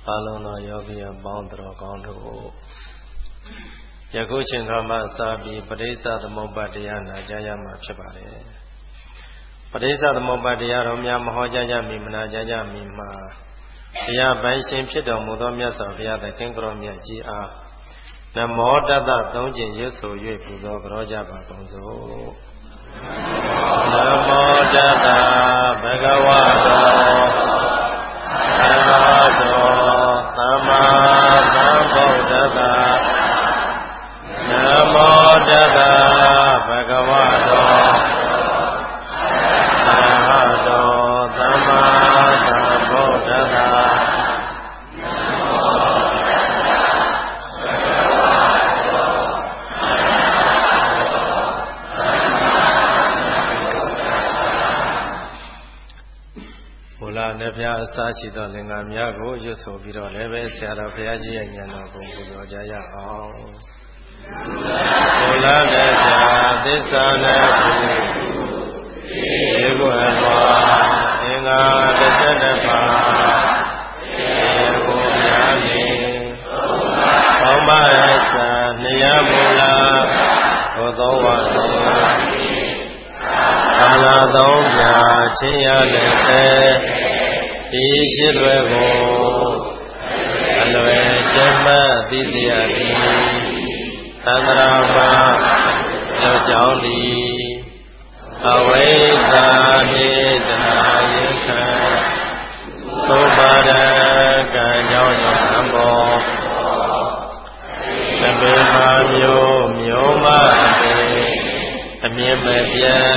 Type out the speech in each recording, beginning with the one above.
ပါလုံးသောယောဂီအပေါင်းတော်ကောင်းတို့ယခုချိန်ခါမှစပြီးပဋိစ္စသမုပ္ပါဒ်တရားနာကြားရမှာဖြစ်ပါတယ်ပဋိစ္စသမုပ္ပါဒ်တရားတော်များမဟောကြားကြမီမနာကြားကြမီမှာတရားပိုင်ရှင်ဖြစ်တော်မူသောမြတ်စွာဘုရားသခင်ကိုရောမြတ်ကြီးအားနမောတတ္တသုံးကျင့်ရွတ်ဆို၍ပူဇော်ကြောကြပါကုန်စို့နမောတတ္တဘဂဝတောသမ္မာသမ္ဗုဒ္ဓတ္တနမောတတ္တဘဂဝတောသမ္မာသမ္ဗုဒ္ဓတ္တဘုရားအစရှိသောလင်္ကာများကိုရွတ်ဆိုပြီးတော့လည်းပဲဆရာတော်ဘုရားကြီးရဲ့ဉာဏ်တော်ကိုပူဇော်ကြရအောင်ဘုလားနဲ့ဆရာသစ္စာနဲ့ဒီကိုအတော်အင်္ဂါတစ်ချက်တစ်ပါးဒီကိုများနေဘောမရသနေရမူလာဘုသောဝသောကာလသုံးပြချင်းရလည်းဒီရှိလွယ်ကိုအလွယ်ကျမ်းမှသိစေရသည်သန္တရာမှာကြောက်ကြောင်းသည်အဝိဇ္ဇာနှင့်တဏှာယခံသုဘရကံကြောင့်သံဘောသဗ္ဗေမာမျိုးမအမြင်မပြတ်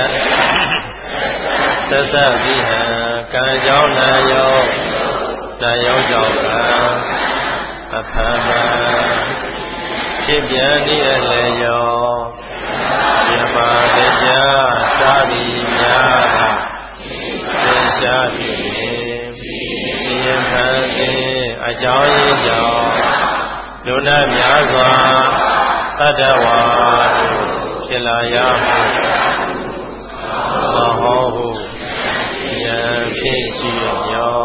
သက်သက်ပြီးဟံကံကြောင့်နာယောကြောင့်အဖမ်းမဖြစ်ပြန်နေရလေယောပြပါတရားသာတိများသင်္ရှားဖြစ်ဒီယံခံခြင်းအကြောင်းရင်းကြောင့်လူနာများစွာတတ္တဝါဖြစ်လာရမှုမဟုတ်ဟုဉာဏ်ဖြင့်ရှိရော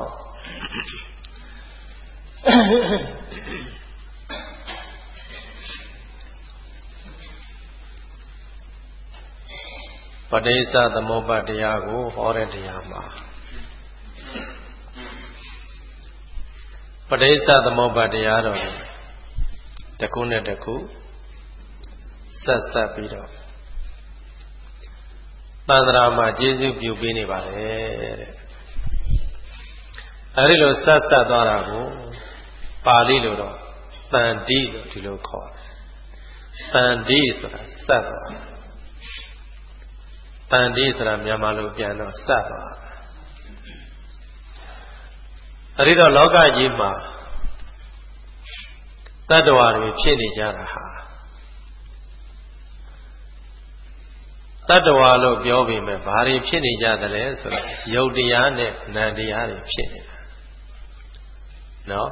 ပဋိစ္စသမုပ္ပါဒ်တရားကိုဟောတဲ့တရားမှာပဋိစ္စသမုပ္ပါဒ်တရားတော်တစ်ခုနဲ့တစ်ခုဆက်ပြီးတော့သန္တရာမှာကျေးဇူးပြုပေးနေပါတယ်တဲ့အဲဒီလိုဆက်သွားတာကိုပါဠိလိုတော့တန်တိလို့ဒီလိုခေါ်တယ်တန်တိဆိုတာဆက်သွားတန်တိဆိုတာမြန်မာလိုပြန်တော့ဆက်သွားအဲဒီတော့လောကကြီးမှာတတ္တဝါတွေဖြစ်နေကြတာဟာတတ္တဝါလို့ပြောပေမဲ့ဘာတွေဖြစ်နေကြသလဲဆိုတော့ယုတ်တရားနဲ့နံတရားတွေဖြစ်နေတာနော်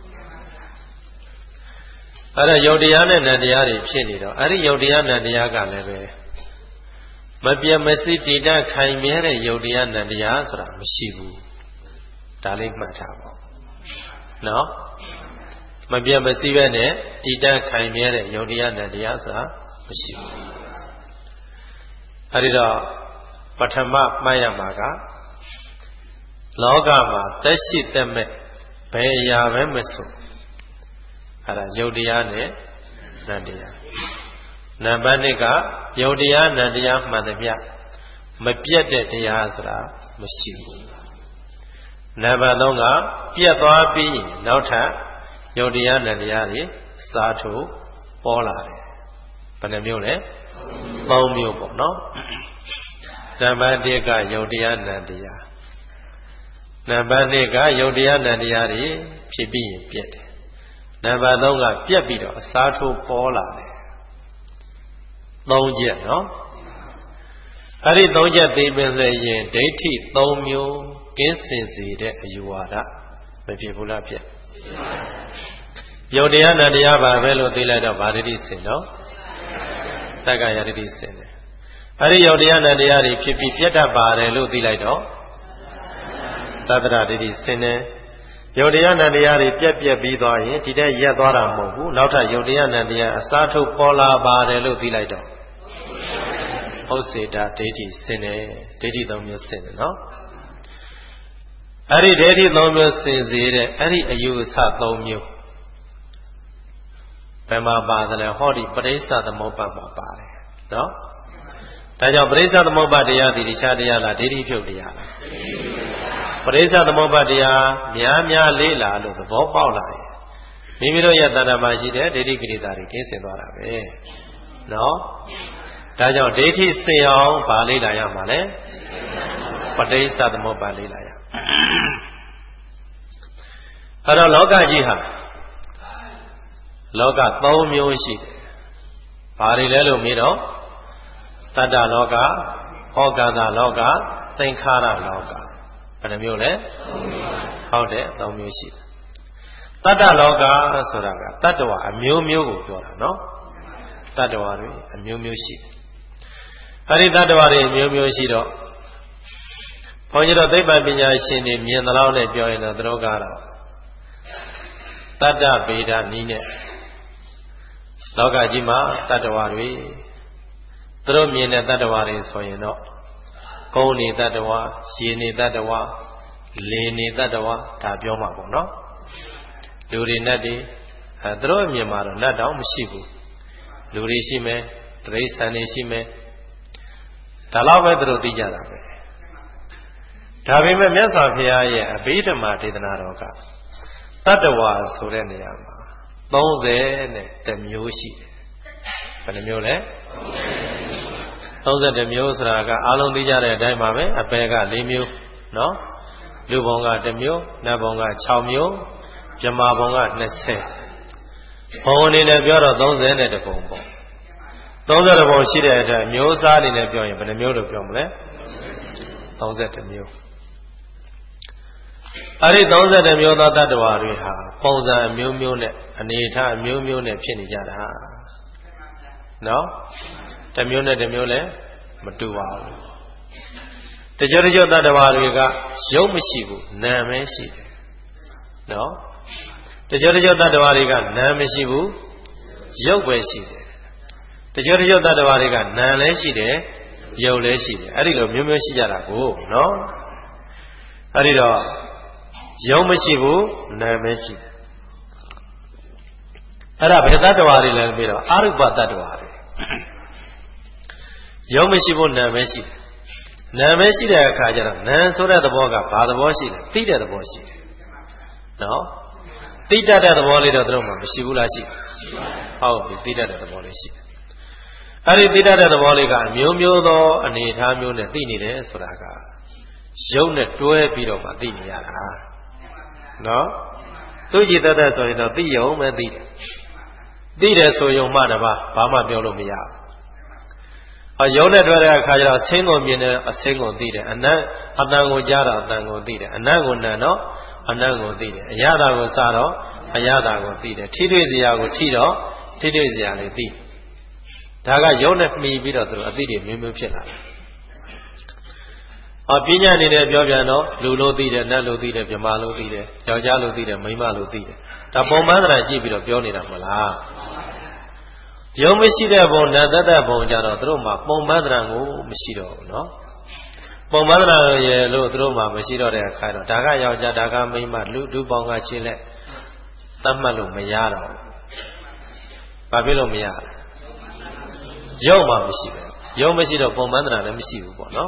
အဲ့ဒါယုတ်တရားနဲ့နံတရားတွေဖြစ်နေတော့အဲ့ဒီယုတ်တရားနံတရားကလည်းပဲမပြတ်မစီတည်တတ်ခိုင်မြဲတဲ့ယုတ်တရားနံတရားဆိုတာမရှိဘူးဒါလေးမှတ်ထားပါနော်မပြတ်မစီပဲနဲ့တည်တတ်ခိုင်မြဲတဲ့ယုတ်တရားနံတရားဆိုတာမရှိဘူးအဲဒီတော့ပထမမှတ်ရမှာကလောကမှာသက်ရှိသက်မဲ့ဘယ်အရာပဲမဆိုအဲဒါယုတ်တရားနဲ့နံတရားနံပါတ် 2ကယုတ်တရားနံတရားမှန်သမျှမပြတ်တဲ့တရားဆိုတာမရှိဘူးနံပါတ် 3ကပြတ်သွားပြီးနောက်ထပ်ယုတ်တရားနံတရားတွေစားထိုးပေါ်လာတယ်ဘယ်နှမျိုးလဲ3မျိုးပေါ့နော်နံပါတ် 1ကယုတ်တရားနံတရားနံပါတ် 2ကယုတ်တရားနံတရားတွေဖြစ်ပြီးရင်ပြတ်တယ်နံပါတ် 3ကပြတ်ပြီးတော့အစားထိုးပေါ်လာတယ်3ချက်နော်အဲ့ဒီ3ချက်သိပင်လည်းရင်ဒိဋ္ဌိ3မျိုးကင်းစင်စေတဲ့အယူဝါဒမဖြစ်ဘူးလားပြတ်ယုတ်တရားနံတရားပါပဲလို့သိလိုက်တော့ဗာဒိဋ္ဌိစင်နော်တက္ကရာဒိဋ္ဌိစင်တယ်အဲ့ဒီယုတ်တရားနံတရားတွေဖြစ်ပြီးပြတ်တတ်ပါတယ်လို့သိလိုက်တော့သတ္တရဒိဋ္ဌိစင်တယ်ယုတ်တရားနံတရားတွေပြက်ပြီးသွားရင်ဒီတဲ့ရက်သွားတာမဟုတ်ဘူးနောက်ထပ်ယုတ်တရားနံတရားအစားထုတ်ပေါ်လာပါတယ်လို့သိလိုက်တော့ဟုတ်စေတာဒိဋ္ဌိစင်တယ်ဒိဋ္ဌိသုံးမျိုးစင်တယ်နော်အဲ့ဒီဒိဋ္ဌိသုံးမျိုးစင်စေတဲ့အဲ့ဒီအယူအဆသုံးမျိုးဘယ်မှာပါတယ်လဲဟောဒီပရိစ္ဆသမုပ္ပါမှာပါတယ်နော်ဒါကြောင့်ပရိစ္ဆသမုပ္ပါတရားဒီတခြားတရားလားဒိဋ္ဌိဖြုတ်တရားလားပရိစ္ဆသမုပ္ပါတရားများလေးလာလို့သဘောပေါက်လာရင်မိမိတို့ရဲ့တဏ္ဍာမှာရှိတဲ့ဒိဋ္ဌိကိလေသာတွေကင်းစင်သွားတာပဲနော်ဒါကြောင့်ဒိဋ္ဌိစင်အောင်ဗာလေးလာရမှာလဲပရိစ္ဆသမုပ္ပါလေးလာရအဲ့တော့လောကကြီးဟာလောက3မျိုးရှိတယ်ဘာတွေလဲလို့မေးတော့တတ္တလောကဟောကတလောကသင်္ခါရလောကဘယ်နှမျိုးလဲဟုတ်တယ်3မျိုးရှိတယ်တတ္တလောကဆိုတာကတတ္တဝါအမျိုးမျိုးကိုပြောတာနော်တတ္တဝါတွေအမျိုးမျိုးရှိတယ်အဲ့ဒီတတ္တဝါတွေအမျိုးမျိုးရှိတော့ဘုန်းကြီးတို့သိပ္ပံပညာရှင်တွေမြင်သလောက်နဲ့ပြောရင်တော့သူတို့ကတော့တတ္တဗေဒနည်းနဲ့လောကကြီးမှာတတ္တဝါတွေသူတို့မြင်တဲ့တတ္တဝါတွေဆိုရင်တော့ကုန်းနေတတ္တဝါရေနေတတ္တဝါလေနေတတ္တဝါဒါပြောမှာပေါ့နော်လူတွေနဲ့တွေသူတို့မြင်မှာတော့နတ်တောင်မရှိဘူးလူတွေရှိမယ်တိရစ္ဆာန်တွေရှိမယ်ဒါတော့ပဲသူတို့သိကြတာပဲဒါပေမဲ့မြတ်စွာဘုရားရဲ့အဘိဓမ္မာဒေသနာတော်ကတတ္တဝါဆိုတဲ့နေရာမှာ30မျိုးရှိတယ်ဘယ်နှမျိုးလဲ32မျိုးဆိုတာကအားလုံးသိကြတဲ့အတိုင်းပါပဲအပယ်က4မျိုးနော်လူဘုံက1မျိုးနတ်ဘုံက6မျိုးမြမဘုံက20ဘုံအနေနဲ့ပြောတော့30ပုံပေါ့30ပုံရှိတဲ့အတွက်မျိုးစားအနေနဲ့ပြောရင်ဘယ်နှမျိုးလို့ပြောမလဲ32မျိုးအဲ့ဒီ32မျိုးသောတတ္တဝါတွေဟာပုံစံအမျိုးမျိုးနဲ့အနေအထားအမျိုးမျိုးနဲ့ဖြစ်နေကြတာနော်တစ်မျိုးနဲ့တစ်မျိုးလည်းမတူပါဘူးတချို့တတ္တဝါတွေကရုပ်မရှိဘူးနာမ်ပဲရှိတယ်နော်တချို့တတ္တဝါတွေကနာမ်မရှိဘူးရုပ်ပဲရှိတယ်တချို့တတ္တဝါတွေကနာမ်လည်းရှိတယ်ရုပ်လည်းရှိတယ်အဲ့ဒီလိုမျိုးမျိုးရှိကြတာကိုနော်အဲ့ဒီတော့ရုပ်မရှိဘူးနာမ်ပဲရှိတယ်အဲ့ဒါဘယ်တတ္တဝါတွေလဲပြီးတော့အရုပတတ္တဝါတွေရုပ်မရှိဘူးနာမ်ပဲရှိတယ်နာမ်ပဲရှိတဲ့အခါကျတော့နာမ်ဆိုတဲ့သဘောကဘာသဘောရှိလဲသိတဲ့သဘောရှိတယ်နော်သိတတ်တဲ့သဘောလေးတော့သူတို့မှမရှိဘူးလားရှိဟုတ်ပြီသိတတ်တဲ့သဘောလေးရှိတယ်အဲ့ဒီသိတတ်တဲ့သဘောလေးကအမျိုးမျိုးသောအနေအထားမျိုးနဲ့သိနေတယ်ဆိုတာကရုပ်နဲ့တွဲပြီးတော့မှသိနေရတာနော်သူကြည်တတ်တဲ့ဆိုရင်တော့သိရုံပဲသိတယ်သိတယ်ဆိုရုံမှတပါဘာမှပြောလို့မရဘူးရုပ်နဲ့တွဲတဲ့အခါကျတော့အဆင်းကိုမြင်တဲ့အဆင်းကိုသိတယ်အနတ်အတန်ကိုကြားတော့အတန်ကိုသိတယ်အနတ်ကိုနံတော့အနတ်ကိုသိတယ်အရသာကိုစတော့အရသာကိုသိတယ်ထိတွေ့စရာကိုထိတော့ထိတွေ့စရာလေးသိဒါကရုပ်နဲ့မှီပြီးတော့သူတို့အသိတွေမျိုးမျိုးဖြစ်လာတယ်ပညာအနေနဲ့ပြောပြန်တော့လူလို့သိတယ်နတ်လို့သိတယ်မြမလို့သိတယ်ယောက်ျားလို့သိတယ်မိန်းမလို့သိတယ်ဒါပုံမှန်သဏ္ဍာန်ကြည့်ပြီးတော့ပြောနေတာမလားရုံမရှိတဲ့ဘုံနတ်တတ်ဘုံကြတော့သူတို့မှာပုံမှန်သဏ္ဍာန်ကိုမရှိတော့ဘူးနော်ပုံမှန်သဏ္ဍာန်ရဲ့လို့သူတို့မှာမရှိတော့တဲ့အခါတော့ဒါကယောက်ျားဒါကမိန်းမလူပေါင်းကချင်းလက်သတ်မှတ်လို့မရတော့ဘူးဘာဖြစ်လို့မရလဲရုပ်မှမရှိဘူးရုပ်မရှိတော့ပုံမှန်သဏ္ဍာန်လည်းမရှိဘူးပေါ့နော်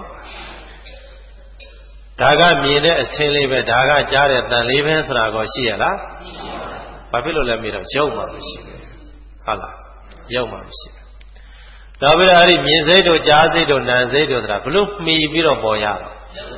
ဒါကမြင်တဲ့အဆင်းလေးပဲဒါကကြားတဲ့တန်လေးပဲဆိုတာကိုရှိရလားဘာဖြစ်လို့လဲမေးတော့ရုပ်မှမရှိဘူးဟုတ်လားရုပ်မှမရှိဘူးဒါပြီးတော့အဲ့ဒီမြင်စိတ်တို့ကြားစိတ်တို့နာမ်စိတ်တို့ဆိုတာဘလို့မှီပြီးတော့ပေါ်ရတော့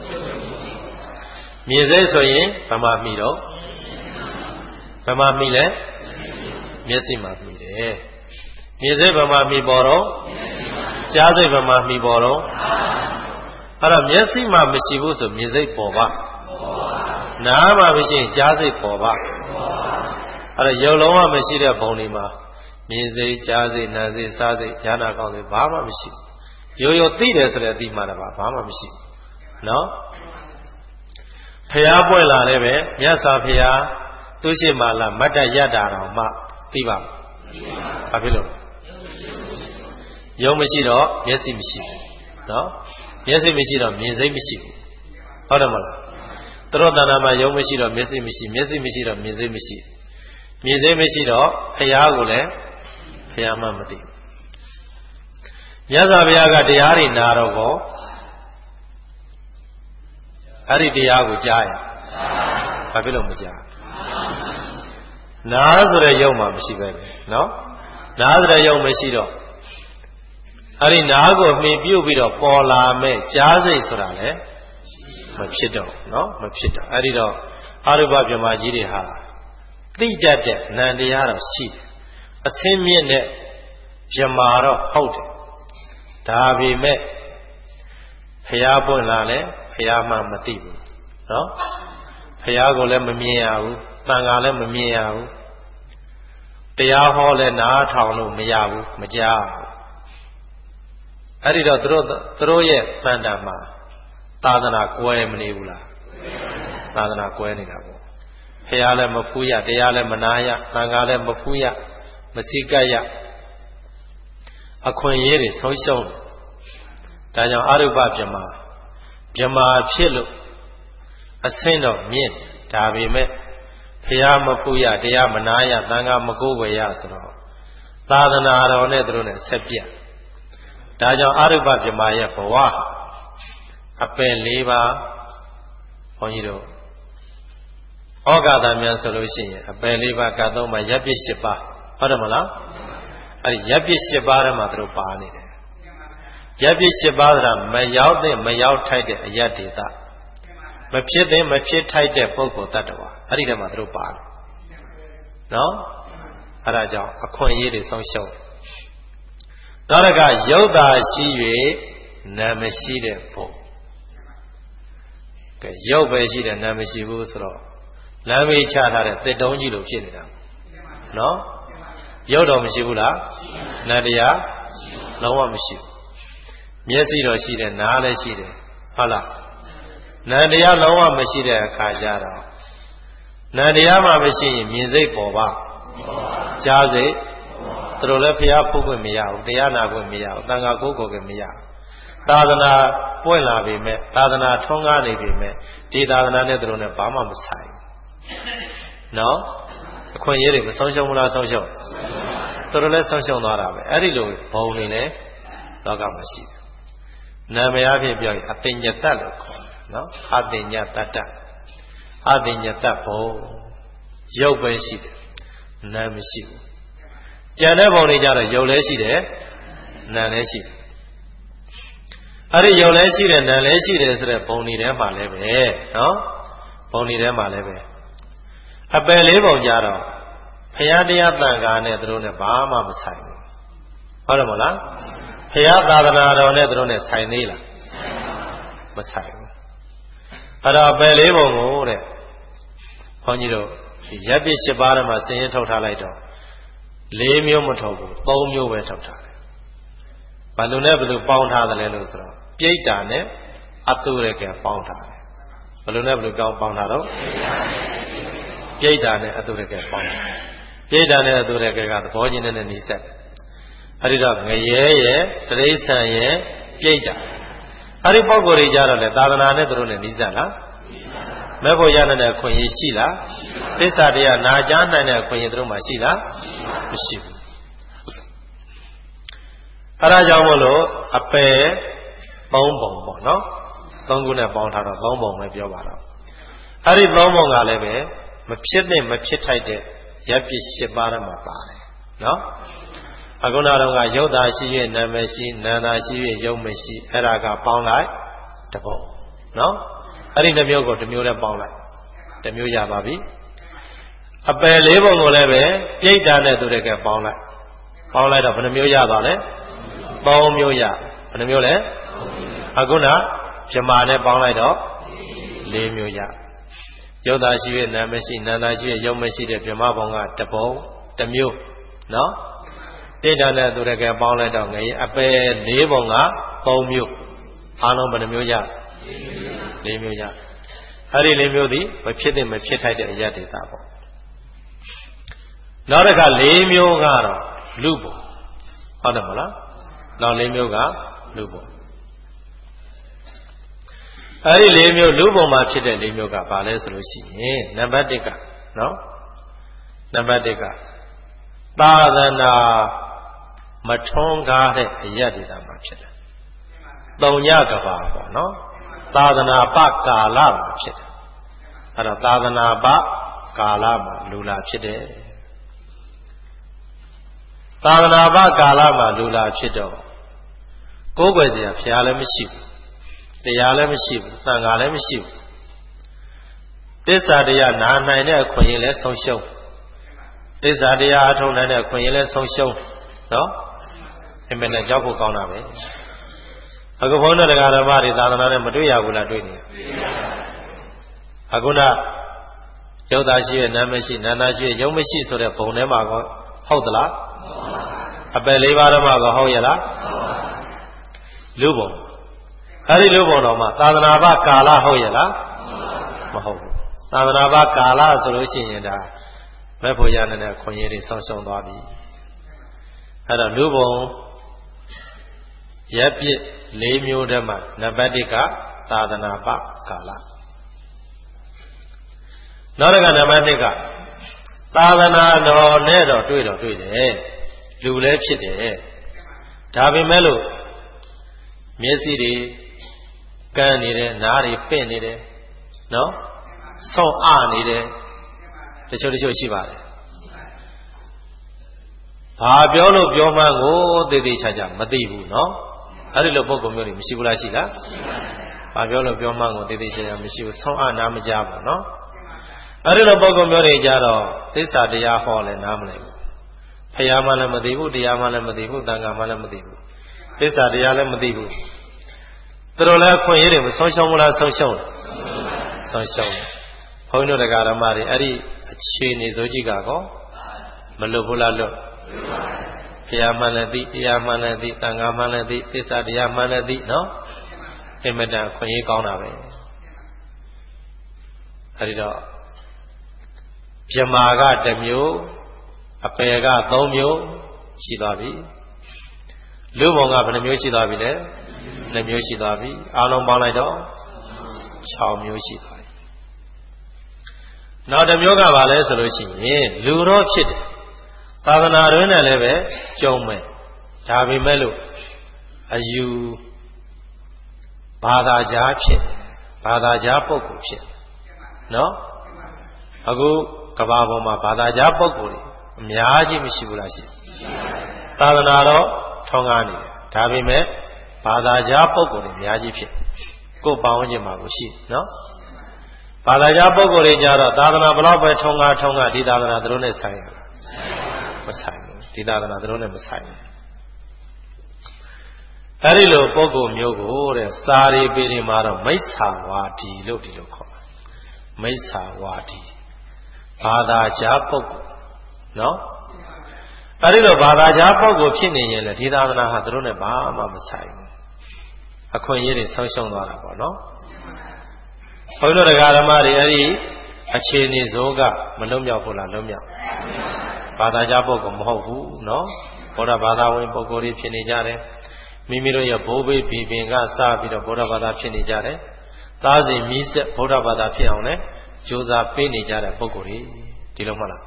မြင်စိတ်ဆိုရင်ဘာမှမှီတော့ဘာမှမှီလဲမျက်စိမှမှီတယ်မြင်စိတ်ဘာမှမှီပေါ်တော့ကြားစိတ်ဘာမှမှီပေါ်တော့အဲ့တော့မျက်စိမှမရှိဘူးဆိုမြင်စိတ်ပေါ်ပါနားမှမရှိရင်ကြားစိတ်ပေါ်ပါအဲ့တော့ရုပ်လုံးဝမရှိတဲ့ဘုံတွေမှာမြင်စိတ်ကြားစိတ်နားစိတ်စားစိတ်ဉာဏ်ကောင်းစိတ်ဘာမှမရှိဘူးရိုးရိုးသိတယ်ဆိုတဲ့အသိမှတပါဘာမှမရှိဘူးနော်ဖျားပွင့်လာလည်းပဲမြတ်စွာဘုရားသူရှိမှလာမတ်တရတ္တာတော်မှသိပါဘာဖြစ်လို့ယုံမရှိတော့မျက်စိမရှိနော်မျက်စိမရှိတော့မြင်စိတ်မရှိဘူးဟုတ်တယ်မလားသူတို့တဏ္ဍာမှာယုံမရှိတော့မျက်စိမရှိမျက်စိမရှိတော့မြင်စိတ်မရှိမြင်စိတ်မရှိတော့ဘုရားကိုလည်းဘုရားမှမသိဘူးမြတ်စွာဘုရားကတရားတွေနာတော့ကောအဲ့ဒီတရားကိုကြားရဘာဖြစ်လို့မကြားနာဆိုတဲ့ယုံမှမရှိပဲနော်နာဆိုတဲ့ယုံမရှိတော့အဲ့ဒီနာကိုမှီပြုတ်ပြီးတော့ပေါ်လာမဲ့ကြားစိတ်ဆိုတာလေမဖြစ်တော့နော်မဖြစ်တော့အဲ့ဒီတော့အရုပဗြဟ္မာကြီးတွေဟာသိတတ်တဲ့နန္တရားတော့ရှိတယ်အစင်းမြင့်တဲ့ဗြဟ္မာတော့ဟုတ်တယ်ဒါပေမဲ့ဖျားပွင့်လာလဲဖျားမှမသိဘူးနော်ဖျားကိုလည်းမမြင်ရဘူးတန်ခါလည်းမမြင်ရဘူးတရားဟောလည်းနားထောင်လို့မရဘူးမကြားဘူးအဲ့ဒီတော့သူတို့ရဲ့တန်တာမှာသာသနာကွဲမနေဘူးလားသာသနာကွဲနေတာပေါ့ဖျားလည်းမဖူးရတရားလည်းမနာရတန်ခါလည်းမဖူးရမစိကတ်ရအခွင့်အရေးတွေဆုံးရှုံးတယ်ဒါကြောင့်အရုပဗြဟ္မာဖြစ်လို့အဆင့်တော့မြင့်ဒါပေမဲ့ဖျားမဖူးရတရားမနာရတန်ခါမကိုးကွယ်ရဆိုတော့သာသနာတော်နဲ့သူတို့နဲ့ဆက်ပြတ်ဒါကြောင့်အရုပဗြဟ္မာရဲ့ဘဝအပင်၄ပါးဘုန်းကြီးတို့ဩဃာတမြန်ဆိုလို့ရှိရင်အပင်၄ပါးကသုံးပါရပ်ပြစ်၈ပါးဟုတ်တယ်မလားအဲ့ဒီရပ်ပြစ်၈ပါးထဲမှာသူတို့ပါနေတယ်ရပ်ပြစ်၈ပါးဆိုတာမရောက်တဲ့မရောက်ထိုက်တဲ့အယတ္တေတမဖြစ်တဲ့မဖြစ်ထိုက်တဲ့ပုဂ္ဂိုလ်တ attva အဲ့ဒီထဲမှာသူတို့ပါတယ်နော်အဲ့ဒါကြောင့်အခွင့်အရေးတွေဆုံးရှုံးနောက်တစ်ခါရုပ်သာရှိ၍နာမရှိတဲ့ဘုံကဲရုပ်ပဲရှိတယ်နာမရှိဘူးဆိုတော့လမ်းမေးချထားတဲ့တစ်တုံးကြီးလိုဖြစ်နေတာနော်ရုပ်တော့မရှိဘူးလားနာတရားလုံးဝမရှိဘူးမျက်စိတော့ရှိတယ်နားလည်းရှိတယ်ဟုတ်လားနာတရားလုံးဝမရှိတဲ့အခါကျတော့နာတရားမှမရှိရင်မြင်စိတ်ပေါ်ပါကြားစိတ်သူတို့လည်းဖျားဖုတ်ခွင့်မရဘူးတရားနာခွင့်မရဘူးတန်ခါကိုးကွယ်ခွင့်မရဘူးသာသနာပွင့်လာပြီမဲ့သာသနာထွန်းကားနေပြီမဲ့ဒီသာသနာနဲ့သူတို့နဲ့ဘာမှမဆိုင်ဘူးနော်အခွင့်အရေးတွေမဆုံးရှုံးဘူးလားဆုံးရှုံးသူတို့လည်းဆုံးရှုံးသွားတာပဲအဲ့ဒီလိုဘုံနေလဲလောကမှာရှိတယ်နာမည်အဖြစ်ပြောရင်အတင်ညတတ်လို့ခေါ်တယ်နော်အတင်ညတတ္တအတင်ညတတ်ဘုံရုပ်ပဲရှိတယ်နာမ်မရှိဘူးကြံတဲ့ဘုံတွေကြတော့ရုပ်လည်းရှိတယ်နာမ်လည်းရှိတယ်အဲ့ဒီရုပ်လည်းရှိတယ်နာမ်လည်းရှိတယ်ဆိုတဲ့ဘုံတွေထဲမှာလည်းပဲနော်ဘုံတွေထဲမှာလည်းပဲအပယ်လေးဘုံကြတော့ဘုရားတရားတန်ခါနဲ့သူတို့နဲ့ဘာမှမဆိုင်ဘူးဟုတ်တယ်မဟုတ်လားဘုရားသာသနာတော်နဲ့သူတို့နဲ့ဆိုင်သေးလားမဆိုင်ဘူးအဲ့တော့ပယ်လေးပုံကိုတဲ့ဘုန်းကြီးတို့ရပ်ပြစ်၈ပါးထဲမှာဆင်းရဲထုတ်ထားလိုက်တော့၄မျိုးမထုတ်ဘူး၃မျိုးပဲထုတ်ထားတယ်ဘယ်လိုနဲ့ဘယ်လိုပေါင်းထားသလဲလို့ဆိုတော့ပြိတ္တာနဲ့အတုရကပေါင်းထားတယ်ဘယ်လိုနဲ့ဘယ်လိုပေါင်းထားတော့ပြိတ္တာနဲ့အတုရကပေါင်းထားတယ်ပြိတ္တာနဲ့အတုရကသဘောချင်းနဲ့နှီးစပ်အဲ့ဒီတော့ငရဲရဲ့တိရစ္ဆာန်ရဲ့ပြိတ္တာအဲ့ဒီပုဂ္ဂိုလ်တွေကြတော့လေသာသနာနဲ့သူတို့နဲ့နှီးစပ်လားမဲ့ဖို့ရတဲ့အခွင့်အရေးရှိလားသစ္စာတရားနာကြားနိုင်တဲ့အခွင့်အရေးသူတို့မှရှိလားမရှိဘူးအဲ့ဒါကြောင့်မို့လို့အပယ်၃ပုံပေါ့နော်၃ခုနဲ့ပေါင်းထားတော့၃ပုံပဲပြောပါတော့အဲ့ဒီ၃ပုံကလည်းပဲမဖြစ်တဲ့မဖြစ်ထိုက်တဲ့ရပ်ပစ်၈ပါးထဲမှာပါတယ်နော်အခုနောက်တော့ကရုပ်သာရှိ၍နာမည်ရှိနာမ်သာရှိ၍ရုပ်မရှိအဲ့ဒါကပေါင်းလိုက်တစ်ပုံနော်အဲ့ဒီတစ်မျိုးကိုတစ်မျိုးနဲ့ပေါင်းလိုက်တစ်မျိုးရပါပြီအပယ်၄ပုံကိုလည်းပဲပြိတ္တာနဲ့သူတွေကပေါင်းလိုက်တော့ဘယ်နှမျိုးရသွားလဲ၃မျိုးရဘယ်နှမျိုးလဲအခုနဗြဟ္မာနဲ့ပေါင်းလိုက်တော့၄မျိုးရရုပ်သာရှိ၍နာမ်မရှိနာမ်သာရှိ၍ရုပ်မရှိတဲ့ဗြဟ္မာဘုံကတစ်ပုံတစ်မျိုးနော်တိတ္တနဲ့သူရကပေါင်းလိုက်တော့ငရေအပယ်၄ပုံက၃မျိုးအားလုံးဘယ်နှမျိုးရ၄မျိုးရအဲ့ဒီလေးမျိုးသည်မဖြစ်တဲ့မဖြစ်ထိုက်တဲ့အယတ္တိတာပေါ့နောက်တစ်ခါ၄မျိုးကတော့လူဘုံဟုတ်တယ်မလားနောက်၄မျိုးကလူဘုံအဲ့ဒီ၄မျိုးလူဘုံမှာဖြစ်တဲ့၄မျိုးကဘာလဲဆိုလို့ရှိရင်နံပါတ်1ကနော်နံပါတ်1ကသာသနာမထွန်းကားတဲ့အယတ္တိတာမှာဖြစ်တယ်သုံးညကဘာပေါ့နော်သာသနာပကာလမှာဖြစ်တယ်အဲ့တော့သာသနာပကာလမှာလူလာဖြစ်တယ်သာသနာပကာလမှာလူလာဖြစ်တော့ကိုးကွယ်စရာဘုရားလည်းမရှိဘူးတရားလည်းမရှိဘူးသံဃာလည်းမရှိဘူးသစ္စာတရားနာနိုင်တဲ့အခွင့်အရေးလည်းဆုံးရှုံးသစ္စာတရားအထုံးနိုင်တဲ့အခွင့်အရေးလည်းဆုံးရှုံးနော်အမှန်နဲ့ကြောက်ဖို့ကောင်းတာပဲအခုဘုန်းတော်တရားဓမ္မတွေသာသနာနဲ့မတွေ့ရဘူးလားတွေ့နေရအခုနရုပ်သားရှိရဲ့နာမရှိနာနာရှိရဲ့ရုပ်မရှိဆိုတဲ့ဘုံထဲမှာကောဟုတ်သလားအပယ်၄ပါးဓမ္မကောဟုတ်ရဲ့လားလူဘုံအဲ့ဒီလူဘုံတော်မှာသာသနာ့ဘာကာလဟုတ်ရဲ့လားမဟုတ်ဘူးသာသနာ့ဘာကာလဆိုလို့ရှိရင်ဒါမဲ့ဖို့ရနေတဲ့ခွန်ရည်တွေဆောင်းရှုံးသွားပြီအဲ့တော့လူဘုံရပ်ပြစ်၄မျိုးတည်းမှာနံပါတ်1ကသာသနာ့ဘာကာလနောက်တစ်ခါနံပါတ်2ကသာသနာတော်နဲ့တော့တွေ့တယ်လူလည်းဖြစ်တယ်ဒါပေမဲ့လို့မျက်စိတွေကန်းနေတယ်နားတွေပင့်နေတယ်နော်ဆောင်းအနေတယ်တချို့ရှိပါတယ်ဘာပြောလို့ပြောမှန်းကိုသေသေးချာချာမသိဘူးနော်အဲ့ဒီလိုပုံကောင်မျိုးတွေမရှိဘူးလားရှိလားဘာပြောလို့ပြောမှန်းကိုသေသေးချာချာမရှိဘူးဆောင်းအနားမကြဘူးနော်အဲ့ဒီလိုပုံကောင်မျိုးတွေကြတော့သစ္စာတရားဟောလဲနားမလည်ဘူးဖယားမှလည်းမသိဘူးတရားမှလည်းမသိဘူးသံဃာမှလည်းမသိဘူးသစ္စာတရားလည်းမသိဘူးသူတို့လည်းအခွင့်အရေးတွေမဆုံးရှုံးဘူးလားဆုံးရှုံးတယ်ဆုံးရှုံးတယ်ဘုန်းကြီးတို့တရားဓမ္မတွေအဲ့ဒီအခြေအနေဆိုကြည့်ကောမလွတ်ဘူးလားလွတ်ဖယားမှလည်းသိတရားမှလည်းသိသံဃာမှလည်းသိသစ္စာတရားမှလည်းသိနော်အင်မတန်အခွင့်အရေးကောင်းတာပဲအဲ့ဒီတော့ပြမာက1မျိုးအပယ်က3မျိုးရှိသွားပြီလူဘုံကဘယ်နှမျိုးရှိသွားပြီလဲ2မျိုးရှိသွားပြီအားလုံးပေါင်းလိုက်တော့6မျိုးရှိသွားပြီနောက်1မျိုးကဘာလဲဆိုလို့ရှိရင်လူတော့ဖြစ်တယ်သာသနာတွင်နဲ့လည်းပဲကြုံမယ်ဒါပေမဲ့လို့အယူဘာသာကြားဖြစ်ဘာသာကြားပုဂ္ဂိုလ်ဖြစ်နော်အခုကမ္ဘာပေါ်မှာဘာသာကြားပုဂ္ဂိုလ်တွေအများကြီးမရှိဘူးလားရှိသာသနာတော့ထောင်းကားနေတယ်ဒါပေမဲ့ဘာသာကြားပုဂ္ဂိုလ်တွေအများကြီးဖြစ်ကိုယ်ပေါင်းခြင်းမှာကိုရှိနော်ဘာသာကြားပုဂ္ဂိုလ်တွေကြတော့သာသနာဘလောက်ပဲထောင်းကားဒီသာသနာတို့နဲ့ဆိုင်ရလားမဆိုင်ဘူးဒီသာသနာတို့နဲ့မဆိုင်ဘူးအဲဒီလိုပုဂ္ဂိုလ်မျိုးကိုတဲ့စာရီပေတွေမှာတော့မိစ္ဆာဝါဒီလို့ဒီလိုခေါ်တာမိစ္ဆာဝါဒီဘာသာကြားပုဂ္ဂိုလ်နော်အဲဒီလိုဘာသာကြားပုဂ္ဂိုလ်ဖြစ်နေရင်လည်းဒီသာသနာဟာတို့နဲ့ဘာမှမဆိုင်ဘူးအခွင့်အရေးတွေဆုံးရှုံးသွားတာပေါ့နော်ဘုန်းကြီးတို့တရားဓမ္မတွေအဲဒီအခြေအနေစိုးကမလွတ်မြောက်ဘူးလားလွတ်မြောက်ဘာသာကြားပုဂ္ဂိုလ်မဟုတ်ဘူးနော်ဘုရားဘာသာဝင်ပုဂ္ဂိုလ်တွေဖြစ်နေကြတယ်မိမိတို့ရဲ့ဘိုးဘေးဘီပင်ကစပြီးတော့ဘုရားဘာသာဖြစ်နေကြတယ်သားစဉ်မိဆက်ဘုရားဘာသာဖြစ်အောင်လဲကြိုးစားပေးနေကြတဲ့ပုဂ္ဂိုလ်တွေဒီလိုမဟုတ်လား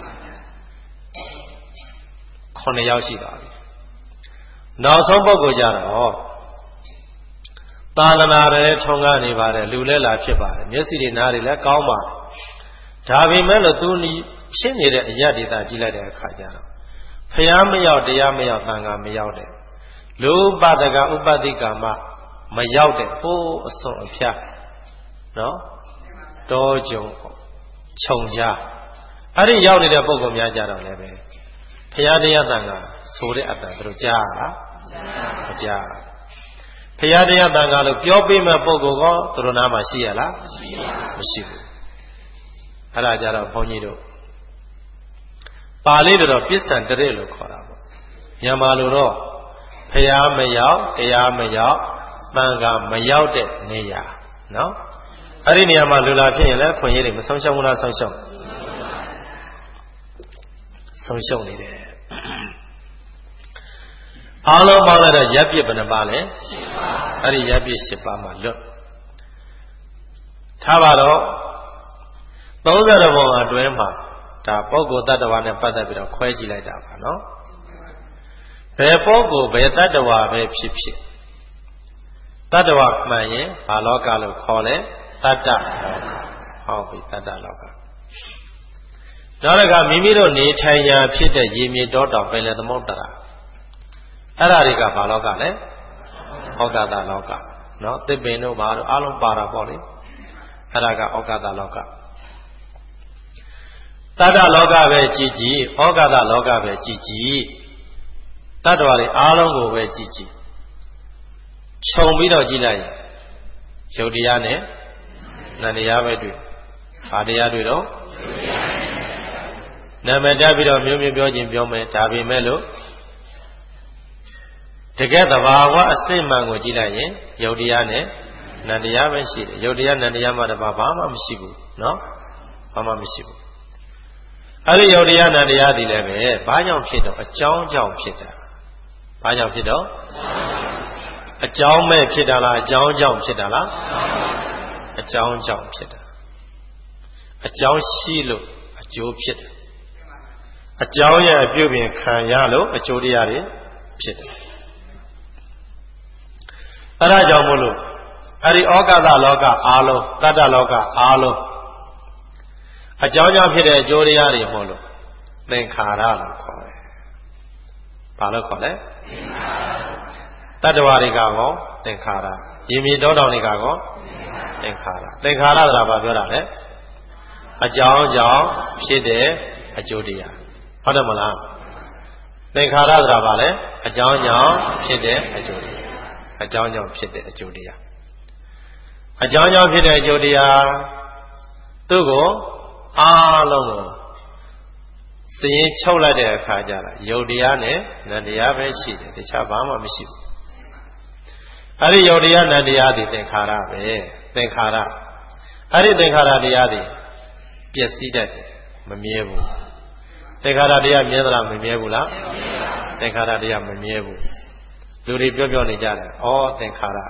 9ယောက်ရှိတာပြီနောက်ဆုံးပုဂ္ဂိုလ်ကြတော့သာသနာတွေထုံကားနေပါတယ်လူလဲလာဖြစ်ပါတယ်မျက်စိတွေနားတွေလည်းကောင်းပါတယ်ဒါပေမဲ့လို့သူဖြစ်နေတဲ့အယတ္တိတာကြည့်လိုက်တဲ့အခါကျတော့ဖျားမရောက်တရားမရောက်သံဃာမရောက်တဲ့လူပတကဥပတိကမမရောက်တဲ့ဟိုးအစွန်အဖျားနော်တောကြုံခြုံကြားအဲ့ဒီရောက်နေတဲ့ပုဂ္ဂိုလ်များကြတော့လည်းပဲဖျားတရားသံဃာဆိုတဲ့အတန်သူတို့ကြားလားမကြားဖျားတရားသံဃာလို့ပြောပေးမဲ့ပုဂ္ဂိုလ်ကသူတို့နားမှာရှိရလားမရှိဘူးအဲ့ဒါကြတော့ဘုန်းကြီးတို့ပါဠိတော်ပစ္စံတရက်လို့ခေါ်တာပေါ့မြန်မာလိုတော့ဖျားမရောက်တရားမရောက်သံဃာမရောက်တဲ့နေရာနော်အဲ့ဒီနေရာမှာလူလာဖြစ်ရင်လည်းခွင့်ရည်တွေမဆုံးရှုံးဘူးလားဆုံးရှုံးဆုံးရှုံးနေတယ်အားလုံးပေါင်းလိုက်တော့ရပ်ပြစ်ဘယ်နှပါလဲအဲ့ဒီရပ်ပြစ်10ပါးမှာလွတ်ထားပါတော့30ဘုံအတွင်းမှာဒါပုဂ္ဂိုလ်တ attva နဲ့ပတ်သက်ပြီးတော့ခွဲကြည့်လိုက်တာပါနော်ဘယ်ပုဂ္ဂိုလ်ဘယ်တ attva ပဲဖြစ်ဖြစ်တ attva မှန်ရင်ဘာလောကလို့ခေါ်လဲတတ္တလောကဟုတ်ပြီတတ္တလောကနောက်တစ်ခါမိမိတို့နေထိုင်ရာဖြစ်တဲ့ရေမြေတောတောင်ပင်လယ်သမုဒ္ဒရာအဲ့ဒါတွေကဘာလောကလဲဩကာသလောကနော်သစ်ပင်တို့ဘာတို့အားလုံးပါတာပေါ့လေအဲ့ဒါကဩကာသလောကတတ္တလောကပဲကြည်ကြည်ဩကာသလောကပဲကြည်ကြည်တတ္တဝါတွေအားလုံးကိုပဲကြည်ကြည်ခြုံပြီးတော့ကြည့်လိုက်ရင်ယုတ်တရားနဲ့နန္တရားပဲတွေ့ဘာတရားတွေ့တော့နာမည်တက်ပြီးတော့မျိုးမျိုးပြောခြင်းပြောမယ်ဒါပေမဲ့လို့တကယ်သဘာဝအစစ်မှန်ကိုကြည့်လိုက်ရင်ယုတ်တရားနဲ့နန္တရားပဲရှိတယ်ယုတ်တရားနန္တရားမှတပါဘာမှမရှိဘူးနော်ဘာမှမရှိဘူးအဲ့ဒီယုတ်တရားနန္တရားဒီလည်းပဲဘာကြောင့်ဖြစ်တော့အကြောင်းကြောင့်ဖြစ်တာဘာကြောင့်ဖြစ်တော့အကြောင်းမဲ့ဖြစ်တာလားအကြောင်းကြောင့်ဖြစ်တာလားအကြောင်းကြောင့်ဖြစ်တာအကြောင်းရှိလို့အကျိုးဖြစ်တယ်အကြောင်းရဲ့အပြုပြင်ခံရလို့အကျိုးတရားတွေဖြစ်တယ်အဲ့ဒါကြောင့်မို့လို့အဲ့ဒီဩကာသလောကအားလုံးတတ္တလောကအားလုံးအကြောင်းကြောင့်ဖြစ်တဲ့အကျိုးတရားတွေမို့လို့သင်္ခါရလို့ခေါ်တယ်ဘာလို့ခေါ်လဲတတ္တဝါတွေကကောသင်္ခါရရေမြေတောတောင်တွေကကောသင်္ခါရသင်္ခါရဆိုတာဘာပြောတာလဲအကြောင်းကြောင့်ဖြစ်တဲ့အကျိုးတရားဟုတ်တယ်မလားသင်္ခါရဆိုတာဘာလဲအကြောင်းကြောင့်ဖြစ်တဲ့အကျိုးတရားအကြောင်းကြောင့်ဖြစ်တဲ့အကျိုးတရားအကြောင်းကြောင့်ဖြစ်တဲ့အကျိုးတရားသူ့ကိုအားလုံးကိုစည်ရင်ချုပ်လိုက်တဲ့အခါကျတော့ယုတ်တရားနဲ့နန္တရားပဲရှိတယ်တခြားဘာမှမရှိဘူးအဲ့ဒီယုတ်တရားနန္တရားဒီသင်္ခါရပဲသင်္ခါရအဲ့ဒီသင်္ခါရတရားဒီပျက်စီးတတ်တယ်မမြဲဘူးသင်္ခါရတရားမြဲသလားမမြဲဘူးလားသင်္ခါရတရားမမြဲဘူးလူတွေပြောနေကြတယ်ဩသင်္ခါရ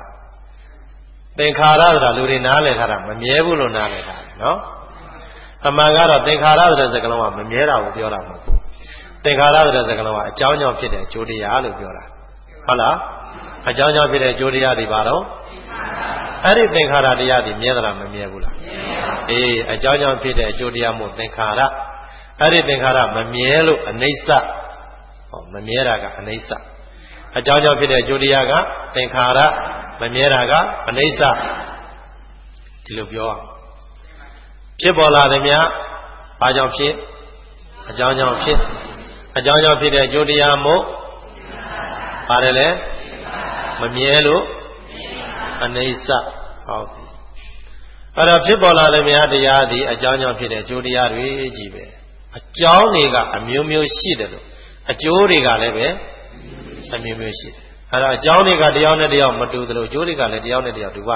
ဆိုတာလူတွေနားလည်ထားတာမမြဲဘူးလို့နားလည်ထားတယ်နော်အမှန်ကတော့သင်္ခါရဆိုတဲ့စကားလုံးကမမြဲတာကိုပြောတာမဟုတ်ဘူးသင်္ခါရဆိုတဲ့စကားလုံးကအကြောင်းကြောင့်ဖြစ်တဲ့အကျိုးတရားလို့ပြောတာဟုတ်လားအကြောင်းကြောင့်ဖြစ်တဲ့အကျိုးတရားတွေပါတော့အဲ့ဒီသင်္ခါရတရားတွေမြဲသလားမမြဲဘူးလားအေးအကြောင်းကြောင့်ဖြစ်တဲ့အကျိုးတရားမို့သင်္ခါရအဲ့ဒီသင်္ခါရမမြဲလို့အနိစ္စမမြဲတာကအနိစ္စအကြောင်းကြောင့်ဖြစ်တဲ့အကျိုးတရားကသင်္ခါရမမြဲတာကအနိစ္စဒီလိုပြောအောင်ဖြစ်ပေါ်လာသည်များဘာကြောင့်ဖြစ်အကြောင်းကြောင့်ဖြစ်အကြောင်းကြောင့်ဖြစ်တဲ့အကျိုးတရားမို့ပါတယ်လေမမြဲလို့အနိစ္စဟုတ်ပြီအဲ့တော့ဖြစ်ပေါ်လာသည်များတရားသည်အကြောင်းကြောင့်ဖြစ်တဲ့အကျိုးတရားတွေကြီးပဲအကြောင်းတွေကအမျိုးမျိုးရှိတယ်လို့အကျိုးတွေကလည်းပဲအမျိုးမျိုးရှိတယ်အဲ့တော့အကြောင်းတွေကတရားနဲ့တရားမတူသလိုအကျိုးတွေကလည်းတရားနဲ့တရားတူပါ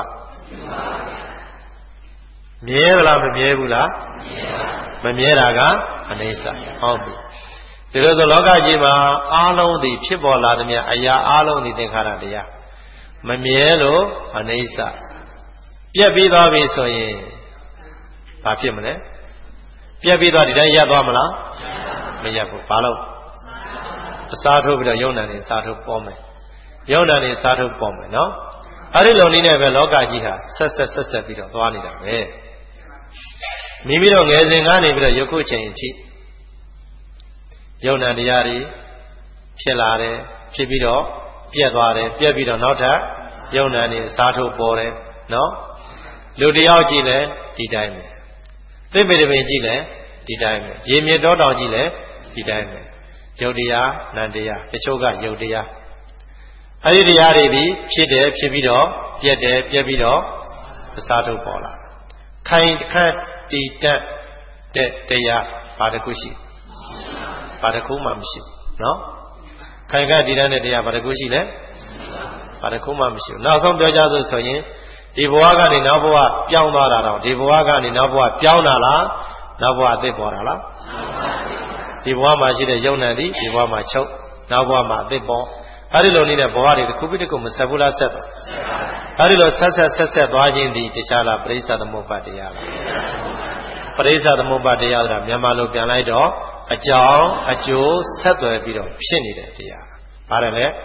မြဲလားမမြဲဘူးလားမမြဲတာကအနိစ္စဟုတ်ပြီဒီလိုဆိုလောကကြီးမှာအားလုံးဒီဖြစ်ပေါ်လာသည်များအရာအားလုံးဒီသင်္ခါရတရားမမြဲလို့အနိစ္စပြက်ပြီးသွားပြီဆိုရင်ဘာဖြစ်မလဲပြက်ပြီးသွားဒီတိုင်းရပ်သွားမလားမရပ်ဘူးဘာလို့အစားထိုးပြီးတော့ယုံနာနေစားထိုးပေါ်မယ်ယုံနာနေစားထိုးပေါ်မယ်နော်အဲ့ဒီလိုနည်းနဲ့ပဲလောကကြီးဟာဆက်ပြီးတော့သွားနေတာပဲမိမိတို့ငယ်စဉ်ကနေပြီးတော့ယခုချိန်အထိယုံနာတရားတွေဖြစ်လာတယ်ဖြစ်ပြီးတော့ပြက်သွားတယ်ပြက်ပြီးတော့နောက်ထပ်ယုံနာနေစားထိုးပေါ်တယ်နော်လူတယောက်ကြည့်လဲဒီတိုင်းပဲသစ်ပေတပင်ကြည့်လဲဒီတိုင်းပဲရေမြေတောတောင်ကြည့်လဲဒီတိုင်းပဲယုတ်တရားနန္တရားတချို့ကယုတ်တရားအဲ့ဒီတရားတွေဒီဖြစ်တယ်ဖြစ်ပြီးတော့ပြက်တယ်ပြက်ပြီးတော့အစားထုတ်ပေါ်လာခိုင်ခန့်တည်တတ်တဲ့တရားဘာတစ်ခုရှိဘာတစ်ခုမှမရှိဘူးနော်ခိုင်ခန့်တည်တတ်တဲ့တရားဘာတစ်ခုရှိလဲဘာတစ်ခုမှမရှိဘူးနောက်ဆုံးပြောကြဆိုရင်ဒီဘဝကနေနောက်ဘဝပြောင်းသွားတာတော့ဒီဘဝကနေနောက်ဘဝပြောင်းတာလားနောက်ဘဝအသစ်ပေါ်တာလားဒီဘဝမှာရှိတဲ့ယုံ nant ဒီဘဝမှာချုပ်နောက်ဘဝမှာအသစ်ပေါ်အဲဒီလိုနေတဲ့ဘဝတွေတစ်ခုပြီးတစ်ခုမဆက်ဘူးလားဆက်ပါအဲဒီလိုဆက်သွားခြင်းဒီတခြားလားပရိစ္ဆာသမုပ္ပါတရားလားပရိစ္ဆာသမုပ္ပါတရားဆိုတာမြန်မာလိုပြန်လိုက်တော့အကြောင်းအကျိုးဆက်သွယ်ပြီးတော့ဖြစ်နေတဲ့တရားပါတယ်လေ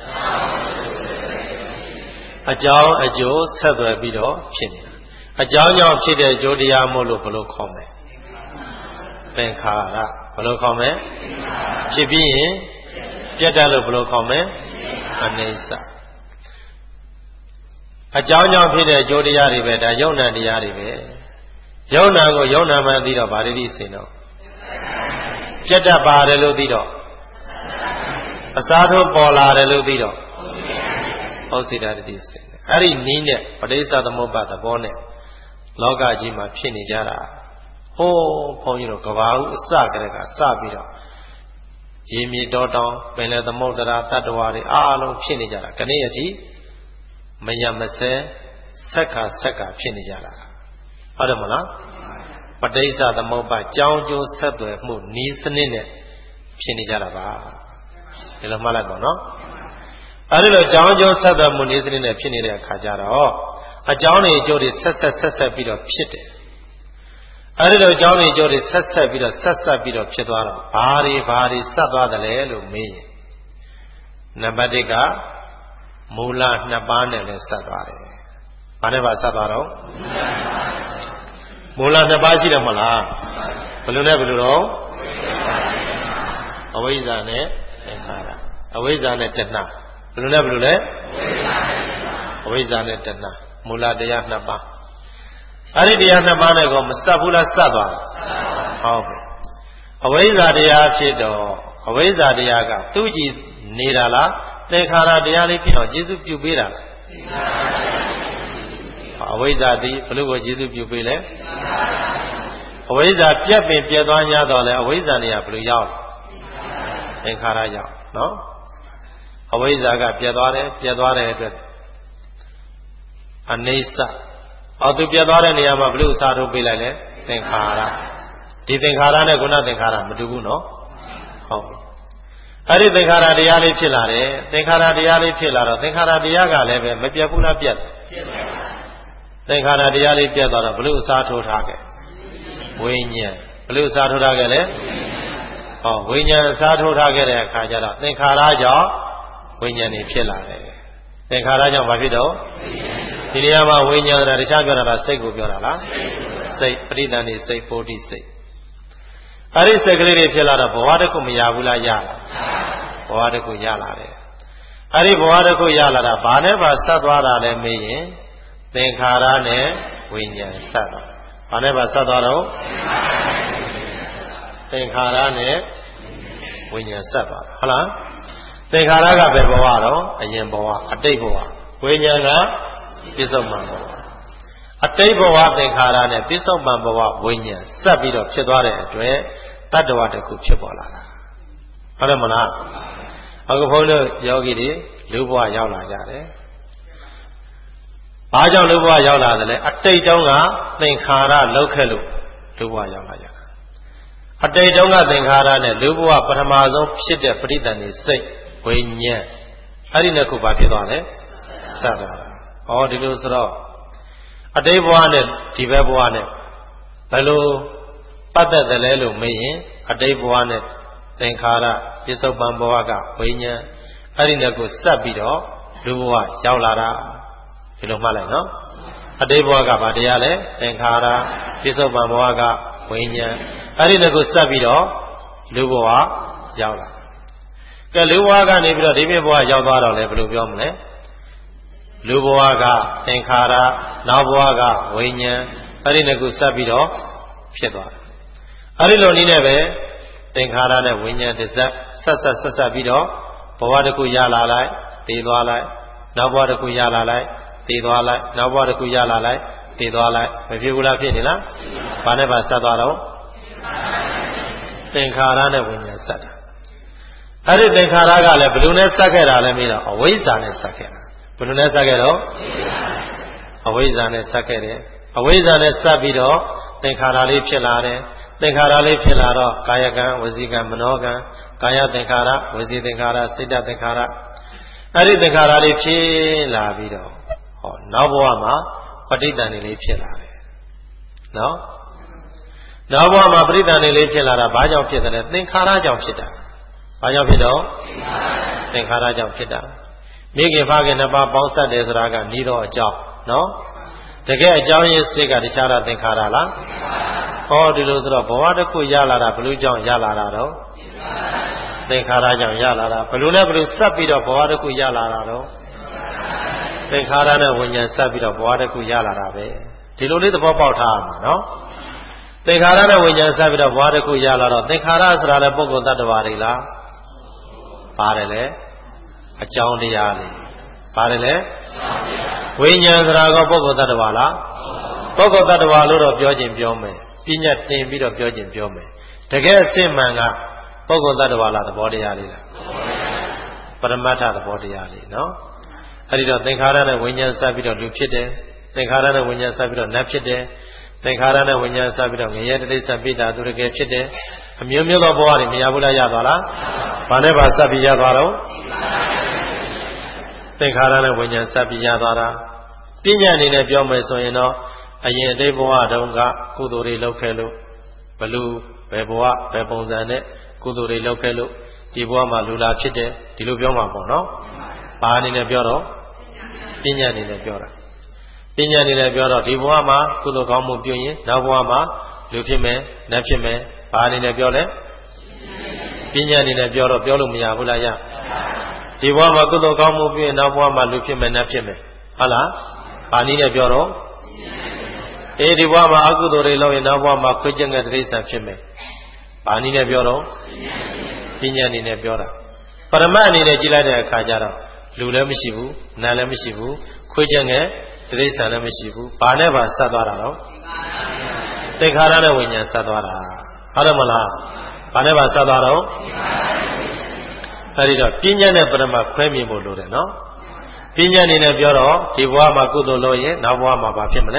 အကြောင်းအကျိုးဆက်သွယ်ပြီးတော့ဖြစ်နေတာအကြောင်းကြောင့်ဖြစ်တဲ့အကျိုးတရားမို့လို့ဘယ်လိုခေါ်မလဲသင်္ခါရဘယ်လိုခေါ်မလဲဖြစ်ပြီးရင်ပြတ်တတ်လို့ဘယ်လိုခေါ်မလဲအနိစ္စအကြောင်းကြောင့်ဖြစ်တဲ့အကျိုးတရားတွေပဲဒါယုံ nant တရားတွေပဲယုံ nant ကိုယုံ nant မှသိတော့ဗာတိစင်တော့ပြတ်တတ်ပါတယ်လို့သိတော့အစားထိုးပေါ်လာတယ်လို့သိတော့ဩစိတတိစင်အဲ့ဒီနည်းနဲ့ပဋိစ္စသမုပ္ပါသဘောနဲ့လောကကြီးမှာဖြစ်နေကြတာဟိုးဘုန်းကြီးတို့ကဘာဦးအစကတည်းကစပြီးတော့ရေမြေတောတောင်ပင်လယ်သမုဒ္ဒရာတတ္တဝါတွေအားလုံးဖြစ်နေကြတာခဏအထိမရမစဲဆက်ခါဖြစ်နေကြတာဟုတ်တယ်မလားပဋိစ္စသမုပ္ပါကြောင်းကျိုးဆက်သွယ်မှုနီးစနစ်နဲ့ဖြစ်နေကြတာပါဒီလိုမှတ်လိုက်ပါနော်အဲဒီလိုကြောင်းကျိုးဆက်သွယ်မှုနီးစနစ်နဲ့ဖြစ်နေတဲ့အခါကျတော့အကြောင်းတွေအကျိုးတွေဆက်ပြီးတော့ဖြစ်တယ်အဲဒီလိုအကြောင်းတွေအကျိုးတွေဆက်ပြီးတော့ဖြစ်သွားတော့ဘာတွေဆက်သွားတယ်လဲလို့မေးရင်နံပါတ် 1ကမူလ2ပါးနဲ့လည်းဆက်သွားတယ်။ဘာနဲ့ပါဆက်သွားတော့မူလ2ပါးရှိတယ်မဟုတ်လားဘယ်လိုနဲ့တော့အဝိဇ္ဇာနဲ့သင်္ခါရအဝိဇ္ဇာနဲ့တဏှာဘယ်လိုလဲအဝိဇ္ဇာနဲ့တဏှာမူလတရား2ပါးအဲ့ဒီတရား2ပါးနဲ့ကိုမဆက်ဘူးလားဆက်သွားဟုတ်ပြီအဝိဇ္ဇာတရားဖြစ်တော့အဝိဇ္ဇာတရားကသူ့ကြည့်နေတာလားသင်္ခါရတရားလေးဖြစ်တော့ကျေစုပြုပေးတာလားအဝိဇ္ဇာသည်ဘလို့ကိုကျေစုပြုပေးလဲအဝိဇ္ဇာပြက်ပင်ပြက်သွား냐တော့လဲအဝိဇ္ဇာနေရာဘလို့ရောက်သင်္ခါရရောက်နော်အဝိဇ္ဇာကပြက်သွားတဲ့အတွက်အနိစ္စသူပြတ်သွားတဲ့နေရာမှာဘလို့စာထုတ်ပေးလိုက်လဲသင်္ခါရဒီသင်္ခါရနဲ့ခုနသင်္ခါရမတူဘူးနော်ဟုတ်အဲ့ဒီသင်္ခါရတရားလေးဖြစ်လာတယ်သင်္ခါရတရားလေးဖြစ်လာတော့သင်္ခါရတရားကလည်းပဲမပြတ်ဘူးလားပြတ်တယ်သင်္ခါရတရားလေးပြတ်သွားတော့ဘလို့စာထုတ်ထားခဲ့ဝိညာဉ်ဘလို့စာထုတ်ထားခဲ့လဲဝိညာဉ်စာထုတ်ထားခဲ့တဲ့အခါကျတော့သင်္ခါရကြောင့်ဝိညာဉ်နေဖြစ်လာတယ်သင်္ခါရကြောင့်ဘာဖြစ်တော့ဒီနေရာမှာဝိညာဉ်ဆိုတာတခြားပြောတာလားစိတ်ကိုပြောတာလားစိတ်ပရိသန္တိစိတ်ပိုတိစိတ်အဲ့ဒီစိတ်ကလေးတွေဖြစ်လာတော့ဘဝတစ်ခုမရဘူးလားရလားဘဝတစ်ခုရလာတယ်အဲ့ဒီဘဝတစ်ခုရလာတာဘာနဲ့ပါဆက်သွားတာလဲမေးရင်သင်္ခါရနဲ့ဝိညာဉ်ဆက်သွားဘာနဲ့ပါဆက်သွားတော့သင်္ခါရနဲ့ဝိညာဉ်ဆက်သွားဟုတ်လားသင်္ခါရကဘယ်ဘဝတော့အရင်ဘဝအတိတ်ဘဝဝိညာဉ်ကပြစ္ဆုတ်ပံဘဝအတိတ်ဘဝသင်္ခါရနဲ့ပြစ္ဆုတ်ပံဘဝဝိညာဉ်ဆက်ပြီးတော့ဖြစ်သွားတဲ့အတွက်တတ္တဝါတစ်ခုဖြစ်ပေါ်လာတာဟုတ်တယ်မလားအခုဘုန်းကြီးတို့ယောဂီတွေလူဘဝရောက်လာကြတယ်ဘာကြောင့်လူဘဝရောက်လာတယ်လဲအတိတ်တုန်းကသင်္ခါရလောက်ခဲ့လို့လူဘဝရောက်လာကြတာအတိတ်တုန်းကသင်္ခါရနဲ့လူဘဝပထမဆုံးဖြစ်တဲ့ပရိသန္တိစိတ်ဝိညာဉ်အဲ့ဒီနှစ်ခုဘာဖြစ်သွားလဲဆက်သွားတာဒီလိုဆိုတော့အတိတ်ဘဝနဲ့ဒီဘက်ဘဝနဲ့ဘယ်လိုပတ်သက်တယ်လဲလို့မေးရင်အတိတ်ဘဝနဲ့သင်္ခါရပြစ္ဆုတ်ပံဘဝကဝိညာဉ်အဲ့ဒီနဲ့ကိုဆက်ပြီးတော့လူဘဝရောက်လာတာဒီလိုမှတ်လိုက်နော်အတိတ်ဘဝကဘာတရားလဲသင်္ခါရပြစ္ဆုတ်ပံဘဝကဝိညာဉ်အဲ့ဒီနဲ့ကိုဆက်ပြီးတော့လူဘဝရောက်လာကဲလူဘဝကနေပြီးတော့ဒီပြဘဝရောက်သွားတော့လဲဘယ်လိုပြောမလဲလူဘဝကသင်္ခါရနောက်ဘဝကဝိညာဉ်အဲ့ဒီနှစ်ခုဆက်ပြီးတော့ဖြစ်သွားတယ်အဲ့ဒီလိုနည်းနဲ့ပဲသင်္ခါရနဲ့ဝိညာဉ်တစ်ဆက်ပြီးတော့ဘဝတစ်ခုရလာလိုက်တည်သွားလိုက်နောက်ဘဝတစ်ခုရလာလိုက်တည်သွားလိုက်နောက်ဘဝတစ်ခုရလာလိုက်တည်သွားလိုက်မဖြစ်ဘူးလားဖြစ်နေလားဘာနဲ့ပါဆက်သွားတော့သင်္ခါရနဲ့ဝိညာဉ်ဆက်တာအဲ့ဒီသင်္ခါရကလည်းဘယ်လိုနဲ့ဆက်ခဲ့တာလဲမေးတော့အဝိဇ္ဇာနဲ့ဆက်ခဲ့တာဘယ်လိုနဲ့ဆက်ခဲ့တော့အဝိဇ္ဇာနဲ့စပ်ခဲ့တယ်အဝိဇ္ဇာနဲ့စပ်ပြီးတော့သင်္ခါရလေးဖြစ်လာတယ်သင်္ခါရလေးဖြစ်လာတော့ကာယကံဝစီကံမနောကံကာယသင်္ခါရဝစီသင်္ခါရစိတ်တသင်္ခါရအဲ့ဒီသင်္ခါရလေးဖြစ်လာပြီးတော့ဟောနောက်ဘဝမှာပဋိသန္ဓေလေးဖြစ်လာတယ်နော်နောက်ဘဝမှာပဋိသန္ဓေလေးဖြစ်လာတာဘာကြောင့်ဖြစ်တယ်သင်္ခါရကြောင့်ဖြစ်တာဘာကြောင့်ဖြစ်တော့သင်္ခါရကြောင့်ဖြစ်တာမိခင်ဖခင်နှစ်ပါးပေါင်းဆက်တယ်ဆိုတာကဤတော့အကြောင်းနော်တကယ်အကြောင်းရင်းစိတ်ကတခြားတာသင်္ခါရလားဟောဒီလိုဆိုတော့ဘဝတစ်ခုရလာတာဘလို့ကြောင့်ရလာတာတော့သင်္ခါရကြောင့်ရလာတာဘလို့လဲဘလို့ဆက်ပြီးတော့ဘဝတစ်ခုရလာတာတော့သင်္ခါရနဲ့ဝိညာဉ်ဆက်ပြီးတော့ဘဝတစ်ခုရလာတာပဲဒီလိုလေးသဘောပေါက်ထားရမှာနော်သင်္ခါရနဲ့ဝိညာဉ်ဆက်ပြီးတော့ဘဝတစ်ခုရလာတော့သင်္ခါရဆိုတာလည်းပုဂ္ဂိုလ်တ attva တွေလားပါတယ်လေအကြောင်းတရားလေးပါတယ်လေဝိညာဉ်ဆိုတာကပုဂ္ဂိုလ်တ attva လားပုဂ္ဂိုလ်တ attva လို့တော့ပြောခြင်းပြောမယ်ပညာတင်ပြီးတော့ပြောခြင်းပြောမယ်တကယ်အစစ်မှန်ကပုဂ္ဂိုလ်တ attva လားသဘောတရားလေးလားပရမတ္ထသဘောတရားလေးနော်အဲ့ဒီတော့သင်္ခါရနဲ့ဝိညာဉ်ဆက်ပြီးတော့လူဖြစ်တယ်သင်္ခါရနဲ့ဝိညာဉ်ဆက်ပြီးတော့နတ်ဖြစ်တယ်သင်္ခါရနဲ့ဝိညာဉ်ဆက်ပြီးတော့ငရဲတိဋ္ဌိပိတာသူတကယ်ဖြစ်တယ်အမျိုးမျိုးသောဘဝတွေမရဘူးလားရသွားလားဘာနဲ့ပါဆက်ပြီးရသွားတော့သင်္ခါရနဲ့ဝိညာဉ်ဆက်ပြီးရသွားတာပညာအနေနဲ့ပြောမယ်ဆိုရင်တော့အရင်အတိတ်ဘဝတုန်းကကုသိုလ်တွေလုပ်ခဲ့လို့ဘလူဘယ်ဘဝဘယ်ပုံစံနဲ့ကုသိုလ်တွေလုပ်ခဲ့လို့ဒီဘဝမှာလူလာဖြစ်တယ်ဒီလိုပြောမှာပေါ့နော်ဘာအနေနဲ့ပြောတော့ပညာအနေနဲ့ပြောတာပညာအနေနဲ့ပြောတော့ဒီဘဝမှာကုသိုလ်ကောင်းမှုပြုရင်နောက်ဘဝမှာလူဖြစ်မယ်နတ်ဖြစ်မယ်ဘာအနေနဲ့ပြောလဲပညာအနေနဲ့ပြောတော့ပြောလို့မရဘူးလားရဒီဘဝမှာကုသိုလ်ကောင်းမှုပြုရင်နောက်ဘဝမှာလူဖြစ်မယ်နတ်ဖြစ်မယ်ဟုတ်လားဘာနည်းနဲ့ပြောတော့ဒီဘဝမှာအကုသိုလ်တွေလုပ်ရင်နောက်ဘဝမှာခွေးကျက်ငယ်တိရစ္ဆာန်ဖြစ်မယ်ဘာနည်းနဲ့ပြောတော့ပညာအနေနဲ့ပြောတာပရမတ်အနေနဲ့ကြည့်လိုက်တဲ့အခါကျတော့လူလည်းမရှိဘူးနတ်လည်းမရှိဘူးခွေးကျက်ငယ်တိရစ္ဆာန်လည်းမရှိဘူးဘာနဲ့ပါဆက်သွားတာတော့သင်္ခါရနဲ့ဝိညာဉ်ဆက်သွားတာဟုတ်တယ်မလားဘာနဲ့ပါဆက်သွားတော့အဲဒီတော့ပညာနဲ့ပရမတ်ခွဲမြင်ဖို့လိုတယ်နော်ပညာအနေနဲ့ပြောတော့ဒီဘဝမှာကုသိုလ်လုပ်ရင်နောက်ဘဝမှာဘာဖြစ်မလဲ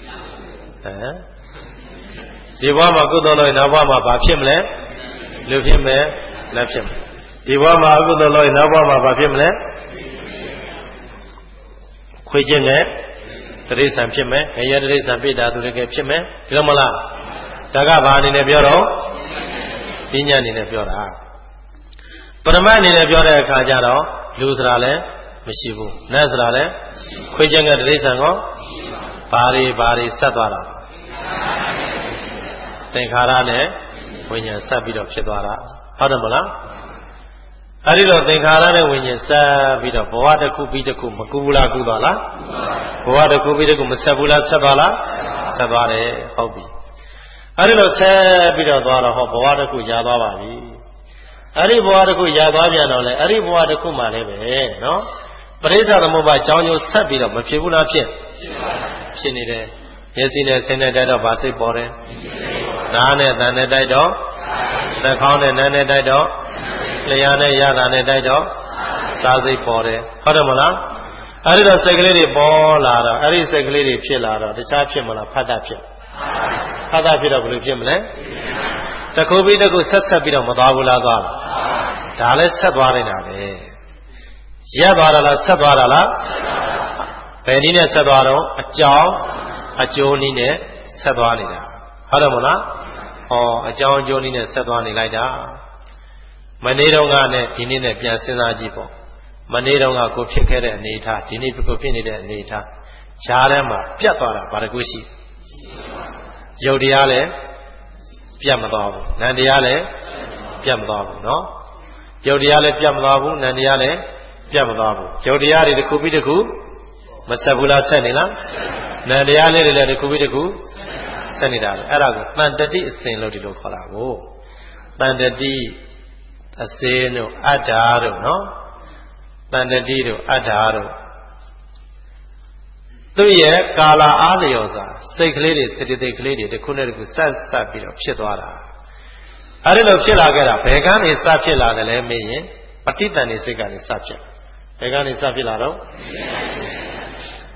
ဒီဘဝမှာကုသိုလ်လုပ်ရင်နောက်ဘဝမှာဘာဖြစ်မလဲလူဖြစ်မယ်နတ်ဖြစ်မယ်ဒီဘဝမှာအကုသိုလ်လုပ်ရင်နောက်ဘဝမှာဘာဖြစ်မလဲခွေးခြင်းနဲ့တိရစ္ဆာန်ဖြစ်မယ်ငရဲတိရစ္ဆာန်ပိတာသူတကယ်ဖြစ်မယ်ဒီလိုမလားဒါကဘာအနေနဲ့ပြောတော့ပညာအနေနဲ့ပြောတာပရမတ်အနေနဲ့ပြောတဲ့အခါကျတော့လူဆိုတာလည်းမရှိဘူးနတ်ဆိုတာလည်းခွေးခြင်းနဲ့တိရစ္ဆာန်ကောဘာတွေဆက်သွားတာသင်္ခါရနဲ့ဝိညာဉ်ဆက်ပြီးတော့ဖြစ်သွားတာဟုတ်တယ်မလားအဲ့ဒီတော့သင်္ခါရနဲ့ဝိညာဉ်ဆက်ပြီးတော့ဘဝတစ်ခုပြီးတစ်ခုမကူဘူးလားကူသွားလားဘဝတစ်ခုပြီးတစ်ခုမဆက်ဘူးလားဆက်သွားလားဆက်သွားတယ်ဟုတ်ပြီအဲ့ဒီတော့ဆက်ပြီးတော့သွားတော့ဟောဘဝတစ်ခုရသွားပါပြီအဲ့ဒီဘဝတစ်ခုရသွားပြန်တော့လေအဲ့ဒီဘဝတစ်ခုမှလည်းပဲနော်ပရိစ္ဆာသမုပ္ပါအကြောင်းကျိုးဆက်ပြီးတော့မဖြစ်ဘူးလားဖြစ်နေတယ်မျက်စိနဲ့ဆင်းနဲ့တိုက်တော့ဗာစိတ်ပေါ်တယ်နားနဲ့သံနဲ့တိုက်တော့နှာခေါင်းနဲ့နားနဲ့တိုက်တော့လျှာနဲ့ရတာနဲ့တိုက်တော့စားစိတ်ပေါ်တယ်ဟုတ်တယ်မလားအဲ့ဒီတော့စိတ်ကလေးတွေပေါ်လာတော့အဲ့ဒီစိတ်ကလေးတွေဖြစ်လာတော့တခြားဖြစ်မလားဖတ်တာဖြစ်တော့ဘယ်လိုဖြစ်မလဲတခုပြီးတခုဆက်ပြီးတော့မသွားဘူးလားသွားလားဒါလည်းဆက်သွားနေတာပဲရက်သွားတာလားဆက်သွားတာလားဘယ်နည်းနဲ့ဆက်သွားတော့အကြောင်းအကျိုးနည်းနဲ့ဆက်သွားနေတာဟုတ်တယ်မလားအကြောင်းအကျိုးနည်းနဲ့ဆက်သွားနေလိုက်တာမနေ့တုန်းကနဲ့ဒီနေ့နဲ့ပြန်စဉ်းစားကြည့်ပေါ့မနေ့တုန်းကကိုဖြစ်ခဲ့တဲ့အနေအထားဒီနေ့ကိုဖြစ်နေတဲ့အနေအထားဈာထဲမှာပြတ်သွားတာဘာတကူရှိရုပ်တရားလည်းပြတ်မသွားဘူးနံတရားလည်းပြတ်မသွားဘူးနော်ရုပ်တရားလည်းပြတ်မသွားဘူးနံတရားလည်းပြတ်မသွားဘူးရုပ်တရားတွေတစ်ခုပြီးတစ်ခုမဆက်ဘူးလားဆက်နေလားနံတရားလေးတွေလည်းတစ်ခုပြီးတစ်ခုဆက်နေတာပဲအဲ့ဒါကိုတန်တတိအစဉ်လို့ဒီလိုခေါ်တာကိုတန်တတိအစေတို့အတ္တာတို့နော်တန်တတိတို့အတ္တာတို့သူ့ရဲ့ကာလအားလျော်စွာစိတ်ကလေးတွေစတိတိတ်ကလေးတွေတစ်ခုနဲ့တစ်ခုဆက်ပြီးတော့ဖြစ်သွားတာအဲ့ဒီလိုဖြစ်လာခဲ့တာဘယ်ကနေစဖြစ်လာတယ်လဲမေးရင်ပဋိသန္ဓေစိတ်ကနေစဖြစ်ဘယ်ကနေစဖြစ်လာတော့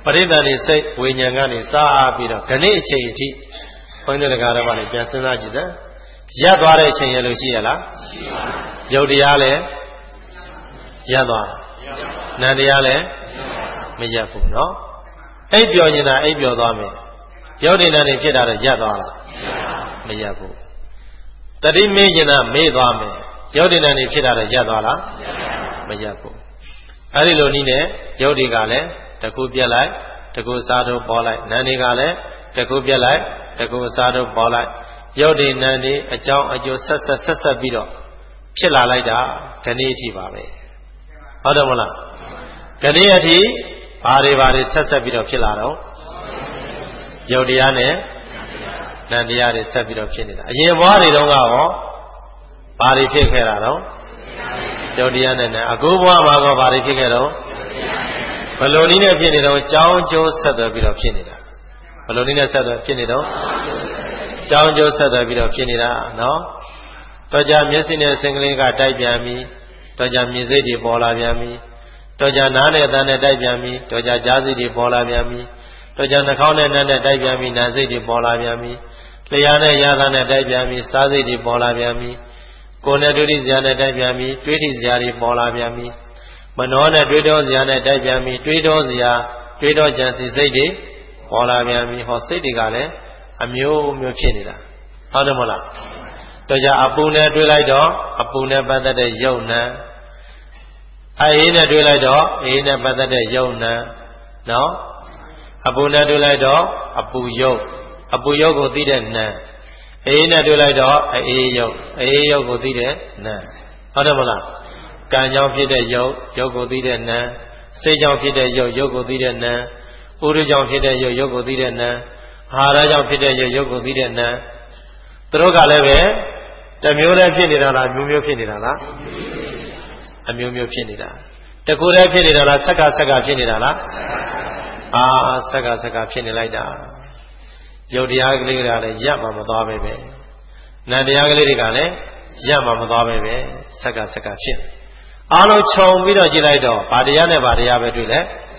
ပရိသန္တိစိတ်ဝိညာဉ်ကနေစားပြီးတော့ခဏအချိန်အထိဘုန်းကြီးတို့ဓမ္မတွေပြန်စဉ်းစားကြည့်စမ်းရပ်သွားတဲ့အချိန်ရလို့ရှိရလားရှိပါဘူးယုတ်တရားလည်းရပ်သွားတာနံတရားလည်းမရပ်ဘူးเนาะအိပ်ပျော်နေတာအိပ်ပျော်သွားမယ်ယုတ်တရားနေဖြစ်တာတော့ရပ်သွားလားမရပ်ဘူးတတိမေ့နေတာမေ့သွားမယ်ယုတ်တရားနေဖြစ်တာတော့ရပ်သွားလားမရပ်ဘူးအဲ့ဒီလိုနည်းနဲ့ယုတ်တွေကလည်းတခုပြက်လိုက်တခုစားတော့ပေါ်လိုက်နံတွေကလည်းတခုပြက်လိုက်တခုစားတော့ပေါ်လိုက်ယုတ်ဒီနံဒီအကြောင်းအကျိုးဆက်ပြီးတော့ဖြစ်လာလိုက်တာခဏအထိပါပဲဟုတ်တယ်မလားခဏအထိဘာတွေဆက်ပြီးတော့ဖြစ်လာတော့ယုတ်တရားနဲ့နံတရားတွေဆက်ပြီးတော့ဖြစ်နေတာအရင်ဘဝတွေတုန်းကရောဘာတွေဖြစ်ခဲ့တာတော့ယုတ်တရားနဲ့အခုဘဝမှာကဘာတွေဖြစ်ခဲ့တော့ဘယ်လိုနည်းနဲ့ဖြစ်နေတော့ကြောင်းကျိုးဆက်သွယ်ပြီးတော့ဖြစ်နေတာဘယ်လိုနည်းနဲ့ဆက်သွယ်ဖြစ်နေတော့ကြောင်းကျိုးဆက်သွယ်ပြီးတော့ဖြစ်နေတာနော်တော့ကြမျက်စိနဲ့စင်ကလေးကတိုက်ပြန်ပြီတော့ကြမြင်စိတ်တွေပေါ်လာပြန်ပြီတော့ကြနားနဲ့သံနဲ့တိုက်ပြန်ပြီတော့ကြကြားစိတ်တွေပေါ်လာပြန်ပြီတော့ကြနှာခေါင်းနဲ့နှာနဲ့တိုက်ပြန်ပြီနားစိတ်တွေပေါ်လာပြန်ပြီလျှာနဲ့ရသနဲ့တိုက်ပြန်ပြီစားစိတ်တွေပေါ်လာပြန်ပြီကိုယ်နဲ့တွေ့ထိစရာနဲ့တိုက်ပြန်ပြီတွေးထိစရာတွေပေါ်လာပြန်ပြီမနောနဲ့တွေးတောစရာနဲ့တိုက်ပြန်ပြီတွေးတောစရာတွေးတောကြံစီစိတ်တွေပေါ်လာပြန်ပြီဟောစိတ်တွေကလည်းအမျိုးမျိုးဖြစ်နေတာဟုတ်တယ်မလားတော့ကြအပူနဲ့တွေးလိုက်တော့အပူနဲ့ပတ်သက်တဲ့ယုတ်နံအေးနဲ့တွေးလိုက်တော့အေးနဲ့ပတ်သက်တဲ့ယုတ်နံနော်အပူနဲ့တွေးလိုက်တော့အပူယုတ်ကိုသိတဲ့နံအေးနဲ့တွေးလိုက်တော့အေးယုတ်ကိုသိတဲ့နံဟုတ်တယ်မလားကံကြောင့်ဖြစ်တဲ့ယုတ်ကိုသိတဲ့နံစိတ်ကြောင့်ဖြစ်တဲ့ယုတ်ကိုသိတဲ့နံဥရကြောင့်ဖြစ်တဲ့ယုတ်ကိုသိတဲ့နံအာဟာရကြောင့်ဖြစ်တဲ့ယုတ်ကိုသိတဲ့နံသူတို့ကလည်းပဲတစ်မျိုးတည်းဖြစ်နေတာလားမျိုးမျိုးဖြစ်နေတာလားအမျိုးမျိုးဖြစ်နေတာတကူတည်းဖြစ်နေတာလားဆက်ကဖြစ်နေတာလားဆက်ကဖြစ်နေလိုက်တာယုတ်တရားကလေးတွေကလည်းရပ်မှမသွားပဲနံတရားကလေးတွေကလည်းရပ်မှမသွားပဲဆက်ကဖြစ်အားလုံးခြုံပြီးတော့ကြည့်လိုက်တော့ဗာတရားနဲ့ဗာတရားပဲတွေ့လဲ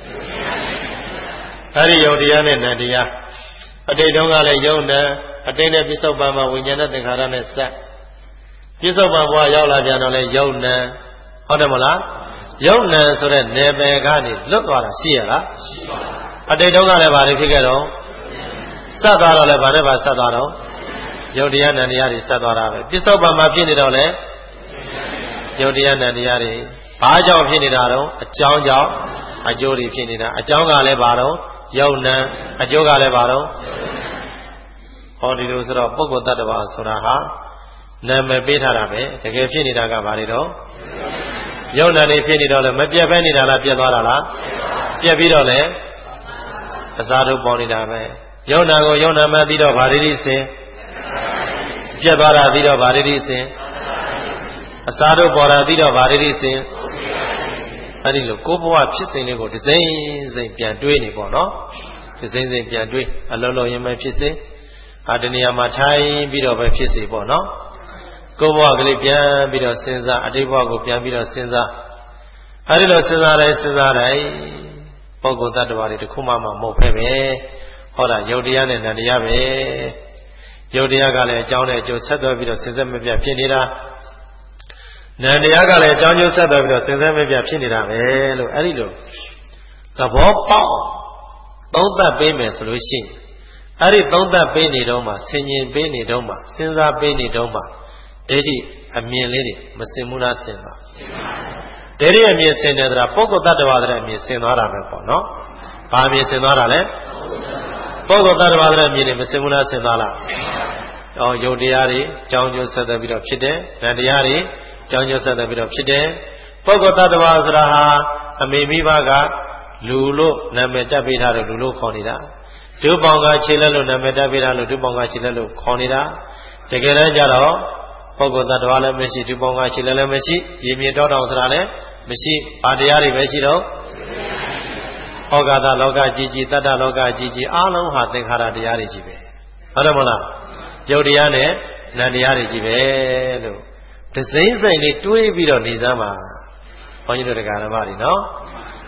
အဲ့ဒီယုတ်တရားနဲ့နံတရားအတိတ်တုန်းကလည်းယုတ်နံအတိတ်နဲ့ပြစ္ဆုတ်ပံမှာဝိညာဉ်နဲ့သင်္ခါရနဲ့စက်ပြစ္ဆုတ်ပံဘဝရောက်လာပြန်တော့လဲယုတ်နံဟုတ်တယ်မလားယုတ်နံဆိုတဲ့နယ်ပယ်ကနေလွတ်သွားတာရှိရလားရှိပါဘူးအတိတ်တုန်းကလည်းဗာတွေဖြစ်ခဲ့တော့ဆက်သွားတော့လဲဗာနဲ့ဗာဆက်သွားတော့ယုတ်တရားနံတရားတွေဆက်သွားတာပဲပြစ္ဆုတ်ပံမှာဖြစ်နေတော့လဲယုတ်တရားနံတရားတွေဘာကြောင့်ဖြစ်နေတာတော့အကြောင်းကြောင့်အကျိုးတွေဖြစ်နေတာအကြောင်းကလည်းဘာတော့ယုတ်နံအကျိုးကလည်းဘာတော့ဟောဒီလိုဆိုတော့ပုဂ္ဂိုလ်တ attva ဆိုတာဟာနာမည်ပေးထားတာပဲတကယ်ဖြစ်နေတာကဘာတွေတော့ယုတ်နံတွေဖြစ်နေတော့လဲမပြတ်ပဲနေတာလားပြတ်သွားတာလားပြတ်ပြီးတော့လဲအစားထုတ်ပေါ်နေတာပဲယုတ်နံကိုယုတ်နံမှသိတော့ဗာရိတိစင်ပြတ်သွားတာသိတော့ဗာရိတိစင်အစားထုတ်ပေါ်တာသိတော့ဗာရိတိစင်အဲ့ဒီလိုကိုယ်ဘဝဖြစ်စဉ်လေးကိုဒီစိမ့်စိမ့်ပြန်တွေးနေပေါ့နော်ဒီစိမ့်စိမ့်ပြန်တွေးအလုံးလုံးရင်ပဲဖြစ်စေဒီနေရာမှာထိုင်ပြီးတော့ပဲဖြစ်စေပေါ့နော်ကိုယ်ဘဝကလေးပြန်ပြီးတော့စဉ်းစားအတိတ်ဘဝကိုပြန်ပြီးတော့စဉ်းစားအဲဒီလိုစဉ်းစားတိုင်းပုဂ္ဂိုလ်တ attva တွေတခုမှမဟုတ်ပဲဟောတာယုတ်တရားနဲ့နံတရားပဲယုတ်တရားကလည်းအကြောင်းနဲ့အကျိုးဆက်သွယ်ပြီးတော့စဉ်ဆက်မပြတ်ဖြစ်နေတာနံတရားကလည်းအကြောင်းကျိုးဆက်သွယ်ပြီးတော့စဉ်ဆက်မပြတ်ဖြစ်နေတာပဲလို့အဲဒီလိုသဘောပေါက်သုံးသပ်ပေးမယ်ဆိုလို့ရှိရင်အဲ့ဒီသုံးသပ်ပေးနေတော့မှဆင်ញင်ပေးနေတော့မှစဉ်းစားပေးနေတော့မှဒိဋ္ဌိအမြင်လေးတွေမစင်ဘူးလားစင်ပါဒိဋ္ဌိအမြင်စင်တယ်ဆိုတာပုဂ္ဂိုလ်တ attva တဲ့အမြင်စင်သွားတာပဲပေါ့နော်ဘာအမြင်စင်သွားတာလဲပုဂ္ဂိုလ်တ attva တဲ့အမြင်တွေမစင်ဘူးလားစင်သွားလားယုတ်တရားတွေကြောင်းကျိုးဆက်သွယ်ပြီးတော့ဖြစ်တယ်နံတရားတွေကြောင်းကျိုးဆက်သွယ်ပြီးတော့ဖြစ်တယ်ပုဂ္ဂိုလ်တ attva ဆိုတာဟာအမေမိဘကလူလို့နာမည်တက်ပေးထားတယ်လူလို့ခေါ်နေတာဒုပေါင်ကခြေလက်လို့နာမည်တက်ပေးထားလို့ဒုပေါင်ကခြေလက်လို့ခေါ်နေတာတကယ်တမ်းကျတော့ပုဂ္ဂိုလ်တ attva လည်းမရှိဒုပေါင်ကခြေလက်လည်းမရှိရေမြေတောတောင်ဆိုတာလည်းမရှိဘာတရားတွေပဲရှိတော့ဩဃာတလောကကြီးကြီးတတ္တလောကကြီးကြီးအားလုံးဟာသင်္ခါရတရားတွေကြီးပဲဟုတ်တယ်မလားယုတ်တရားနဲ့နံတရားတွေကြီးပဲလို့ဒစိမ့်စိမ့်လေးတွေးပြီးတော့နေစမ်းပါဘုန်းကြီးတို့တရားဓမ္မတွေနော်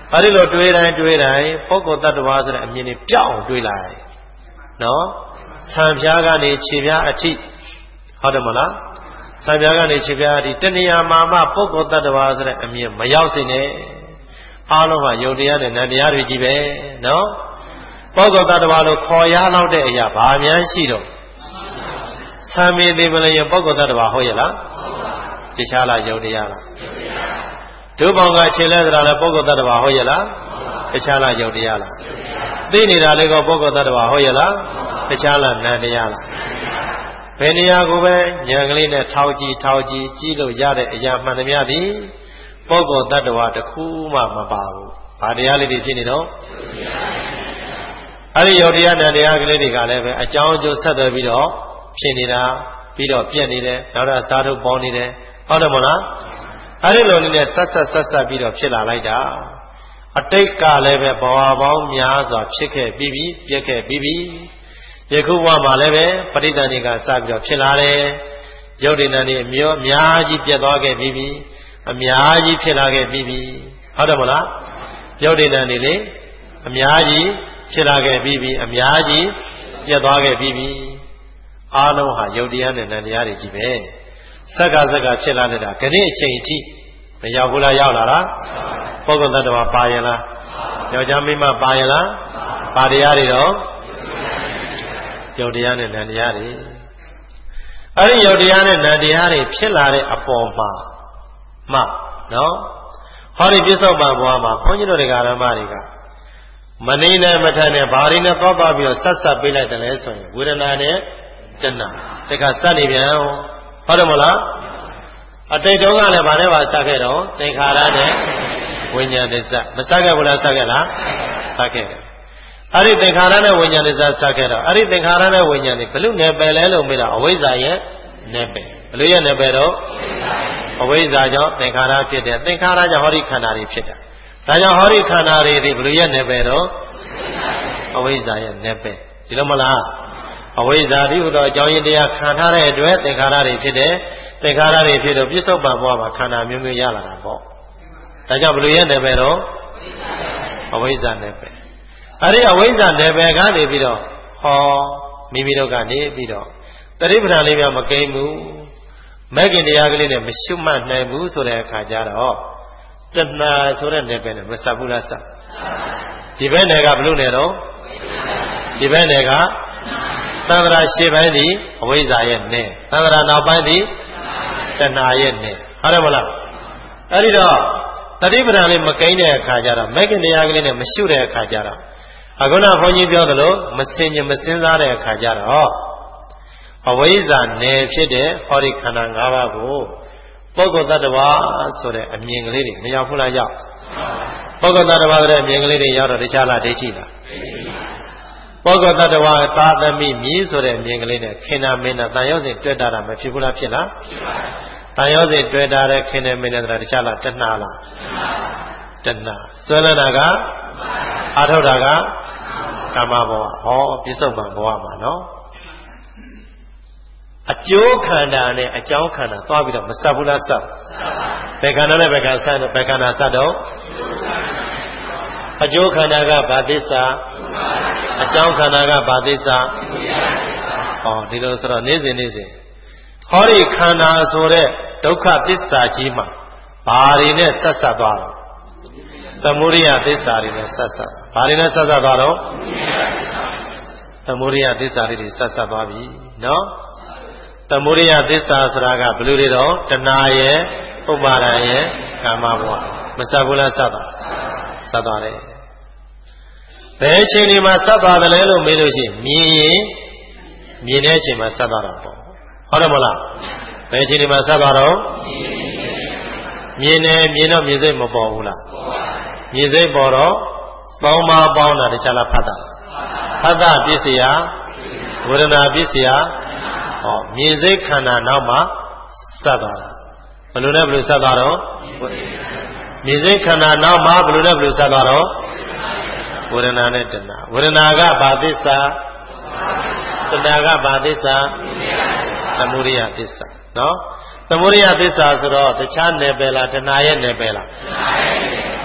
အဲ့ဒီလိုတွေးတိုင်းပုဂ္ဂိုလ်တ attva ဆိုတဲ့အမြင်နဲ့ပြောင်းတွေးလိုက်နော်ဆံပြားကနေခြေပြားအထိဟုတ်တယ်မလားဆံပြားကနေခြေပြားအထိတဏှာမှာမှပုဂ္ဂိုလ်တ attva ဆိုတဲ့အမြင်မရောက်စေနဲ့အားလုံးဟာယုတ်တရားနဲ့နံတရားတွေကြီးပဲနော်ပုဂ္ဂိုလ်တ attva လို့ခေါ်ရလောက်တဲ့အရာဘာများရှိတော့ဆံမေသေးမလဲရင်ပုဂ္ဂိုလ်တ attva ဟုတ်ရဲ့လားတခြားလားယုတ်တရားလားဒုဘောင်ကခြေလဲသလားလဲပုဂ္ဂိုလ်တ attva ဟုတ်ရဲ့လားတခြားလားယုတ်တရားလားသိနေတာလေးကပုဂ္ဂိုလ်တ attva ဟုတ်ရဲ့လားတခြားလားနံတရားလားဘယ်နေရာကိုပဲဉာဏ်ကလေးနဲ့ထောက်ကြည့်ကြည့်လို့ရတဲ့အရာမှန်သမျှသည်ပုဂ္ဂိုလ်တ attva တစ်ခုမှမပါဘူး။ဘာတရားလေးတွေဖြစ်နေတော့အဲ့ဒီယုတ်တရားနံတရားကလေးတွေကလည်းပဲအကြောင်းအကျိုးဆက်သွယ်ပြီးတော့ဖြစ်နေတာပြီးတော့ပြက်နေတယ်နောက်တော့စားထုတ်ပေါ်နေတယ်ဟုတ်တယ်မလားအဲ့ဒီလိုနဲ့ဆက်ပြီးတော့ဖြစ်လာလိုက်တာအတိတ်ကလည်းပဲဘဝပေါင်းများစွာဖြစ်ခဲ့ပြီးပြီပြက်ခဲ့ပြီးပြီယခုဘဝမှာလည်းပဲပဋိသန္ဓေကစပြီးတော့ဖြစ်လာတယ်ရုပ်တည်နေအများကြီးပြက်သွားခဲ့ပြီးပြီအများကြီးဖြစ်လာခဲ့ပြီးပြီဟုတ်တယ်မလားရုပ်တည်နေလေအများကြီးဖြစ်လာခဲ့ပြီးပြီအများကြီးပြက်သွားခဲ့ပြီးပြီအားလုံးဟာယုတ်တရားနဲ့နံတရားတွေကြီးပဲစက္ကဖြစ်လာနေတာခဏအချိန်အထိမရောက်ဘူးလားရောက်လာလားပုဂ္ဂိုလ်တ attva ပါရင်လားယောက်ျားမိန်းမပါရင်လားပါတရားတွေတော့ယုတ်တရားနဲ့နံတရားတွေအဲ့ဒီယုတ်တရားနဲ့နံတရားတွေဖြစ်လာတဲ့အပေါ်မှာနော်ဟောဒီပြစ္ဆုတ်ပံဘဝမှာဘုန်းကြီးတို့ဓမ္မတွေကမနေနဲ့မထနဲ့ဘာတွေနဲ့သွားပြီးတော့ဆက်ပေးလိုက်တယ်လဲဆိုရင်ဝေဒနာနဲ့တဏှာတခါစနေပြန်ဟုတ်တယ်မလားအတိတ်တုန်းကလည်းဗာနဲ့ပါစခဲ့တော့သင်္ခါရနဲ့ဝိညာဉ်သစ္စာမစခဲ့ဘူးလားစခဲ့လားစခဲ့တယ်အဲ့ဒီသင်္ခါရနဲ့ဝိညာဉ်သစ္စာစခဲ့တော့အဲ့ဒီသင်္ခါရနဲ့ဝိညာဉ်တွေဘယ်လိုနယ်ပယ်လဲလို့မေးတာအဝိဇ္ဇာရဲ့နယ်ပယ်ဘယ်လိုရဲ့နယ်ပယ်တော့အဝိဇ္ဇာကြောင့်သင်္ခါရဖြစ်တယ်သင်္ခါရကြောင့်ဟောဒီခန္ဓာတွေဖြစ်တာဒါကြောင့်ဟောဒီခန္ဓာတွေဒီဘယ်လိုရဲ့နယ်ပယ်တော့အဝိဇ္ဇာရဲ့နယ်ပယ်ဒီလိုမလားအဝိဇ္ဇာတိဟုသောအကြောင်းရင်းတရားခံထားတဲ့အတွက်သင်္ခါရတွေဖြစ်တယ်သင်္ခါရတွေဖြစ်တော့ပြစ္ဆုတ်ပံဘဝမှာခန္ဓာမျိုးမျိုးရလာတာပေါ့ဒါကြောင့်ဘယ်လိုရဲ့နယ်ပယ်တော့အဝိဇ္ဇာနယ်ပယ်အဲ့ဒီအဝိဇ္ဇာနယ်ပယ်ကနေပြီးတော့ဟောမိမိတို့ကနေပြီးတော့တတိပဌာန်လေးများမကိန်းဘူးမဲ့ခင်တရားကလေးနဲ့မရှုမှတ်နိုင်ဘူးဆိုတဲ့အခါကျတော့တဏှာဆိုတဲ့နယ်ပယ်နဲ့မဆက်ဘူးလားဆက်ဒီဘက်နယ်ကဘလို့နယ်တော့ဒီဘက်နယ်ကသံဃာရှေ့ပိုင်းဒီအဝိဇ္ဇာရဲ့နယ်သံဃာနောက်ပိုင်းဒီတဏှာရဲ့နယ်ဟုတ်တယ်မလားအဲ့ဒီတော့တတိပဌာန်လေးမကိန်းတဲ့အခါကျတော့မဲ့ခင်တရားကလေးနဲ့မရှုတဲ့အခါကျတော့အခုနဘုန်းကြီးပြောသလိုမစင်ကြမစင်စားတဲ့အခါကျတော့အဝိဇ္ဇာနယ်ဖြစ်တဲ့ဟောဒီခန္ဓာ၅ပါးကိုပုဂ္ဂိုလ်တ attva ဆိုတဲ့အမြင်ကလေးတွေမရောက်ဘူးလားရောက်ပုဂ္ဂိုလ်တ attva ဆိုတဲ့အမြင်ကလေးတွေရောက်တော့တခြားလားဒိဋ္ဌိလားပုဂ္ဂိုလ်တ attva သာသမီမြည်ဆိုတဲ့အမြင်ကလေးနဲ့ခင်နာမင်းနဲ့တန်ရောစဉ်တွေ့တာမဖြစ်ဘူးလားဖြစ်လားတန်ရောစဉ်တွေ့တာတဲ့ခင်နေမင်းနဲ့တခြားလားတဏှာလားတဏှာဆွဲလန်းတာကအာထုတ်တာကကာမဘဝဟောပြစ္ဆုတ်ပံဘဝမှာနော်အကျိုးခန္ဓာနဲ့အကြောင်းခန္ဓာသွားပြီးတော့မဆက်ဘူးလားဆက်ဘယ်ခန္ဓာနဲ့ဘယ်ခန္ဓာဆက်ဘယ်ခန္ဓာဆက်တော့အကျိုးခန္ဓာကဘာသစ္စာအကြောင်းခန္ဓာကဘာသစ္စာဟောဒီလိုဆိုတော့နေ့စဉ်ဟောဒီခန္ဓာဆိုတဲ့ဒုက္ခသစ္စာကြီးမှာဘာတွေနဲ့ဆက်ဆက်သွားတော့သမုဒိယသစ္စာတွေနဲ့ဆက်ဆက်ဘာတွေနဲ့ဆက်ဆက်သွားတော့သမုဒိယသစ္စာတွေဆက်ဆက်သွားပြီနော်သမုဒိယသစ္စာဆိုတာကဘယ်လိုတွေတော့တဏှာရဲ့ဥပါဒံရဲ့ကာမဘဝမဆက်ဘူးလားဆက်သွားတယ်ဘယ်အချိန်ဒီမှာဆက်သွားတယ်လဲလို့မေးလို့ရှိရင်မြင်ရင်မြင်တဲ့အချိန်မှာဆက်သွားတာပေါ့ဟုတ်တယ်မလားဘယ်အချိန်ဒီမှာဆက်သွားတော့မြင်တယ်မြင်တော့မြင်စိတ်မပေါ်ဘူးလားမြင်စိတ်ပေါ်တော့ပေါင်းပါပေါင်းတာတခြားလားဖတ်တာပစ္စယဝေဒနာပစ္စယဟောမြင်စိတ်ခန္ဓာနောက်မှာဆက်သွားတာဘယ်လိုနဲ့ဘယ်လိုဆက်သွားတော့မြင်စိတ်ခန္ဓာနောက်မှာဘယ်လိုနဲ့ဘယ်လိုဆက်သွားတော့ဝေဒနာနဲ့တဏှာဝေဒနာကဘာသစ္စာတဏှာကဘာသစ္စာသမုဒိယသစ္စာနော်သမုဒိယသစ္စာဆိုတော့တခြားနယ်ပယ်လားတဏှာရဲ့နယ်ပယ်လား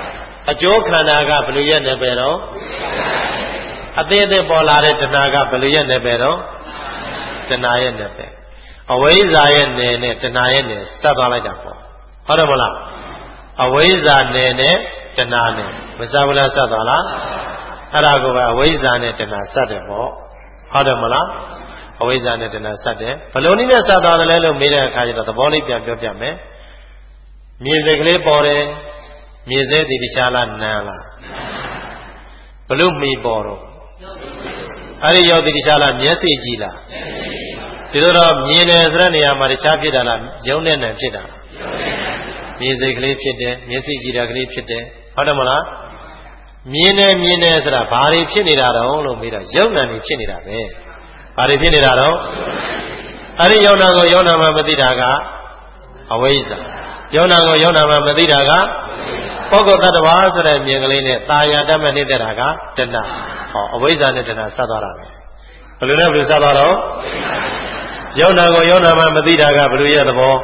အကျိုးခန္ဓာကဘယ်လိုရဲ့နယ်ပယ်တော့အသေးသေးပေါ်လာတဲ့တဏှာကဘယ်လိုရဲ့နယ်ပယ်တော့တဏှာရဲ့နယ်ပယ်အဝိဇ္ဇာရဲ့နယ်နဲ့တဏှာရဲ့နယ်ဆက်သွားလိုက်တာပေါ့ဟုတ်တယ်မလားအဝိဇ္ဇာနယ်နဲ့တဏှာနယ်မဆက်ဘူးလားဆက်သွားလားအဲ့ဒါကိုပဲအဝိဇ္ဇာနဲ့တဏှာဆက်တယ်ပေါ့ဟုတ်တယ်မလားအဝိဇ္ဇာနဲ့တဏှာဆက်တယ်ဘယ်လိုနည်းနဲ့ဆက်သွားတယ်လဲလို့မေးတဲ့အခါကျတော့သဘောလေးပြန်ပြောပြမယ်မြေစိတ်ကလေးပေါ်တယ်မြေစဲဒီတခြားလားနန်းလားဘလို့မီပေါ်တော့အဲ့ဒီရောက်ဒီတခြားလားမျက်စိကြည့်လားဒီလိုတော့မြင်တယ်ဆိုတဲ့နေရာမှာတခြားဖြစ်တာလားရုံနဲ့နံဖြစ်တာလားမြေစိတ်ကလေးဖြစ်တယ်မျက်စိကြည့်တာကလေးဖြစ်တယ်ဟုတ်တယ်မလားမြင်တယ်ဆိုတာဘာတွေဖြစ်နေတာတော့လို့မေးတော့ရုံနဲ့နေဖြစ်နေတာပဲဘာတွေဖြစ်နေတာတော့အဲ့ဒီရုံနာကိုရုံနာမှမသိတာကအဝိဇ္ဇာရုံနာကိုရုံနာမှမသိတာကပုဂ္ဂိုလ်တ attva ဆိုတဲ့မြင်ကလေးနဲ့ตาယာတတ်မဲ့နေတဲ့တာကတဏှာဟောအဝိဇ္ဇာနဲ့တဏှာဆက်သွားတာပဲဘယ်လိုလဲဘယ်လိုဆက်သွားတော့ရုံနာကိုရုံနာမှမသိတာကဘယ်လိုရဲ့သဘော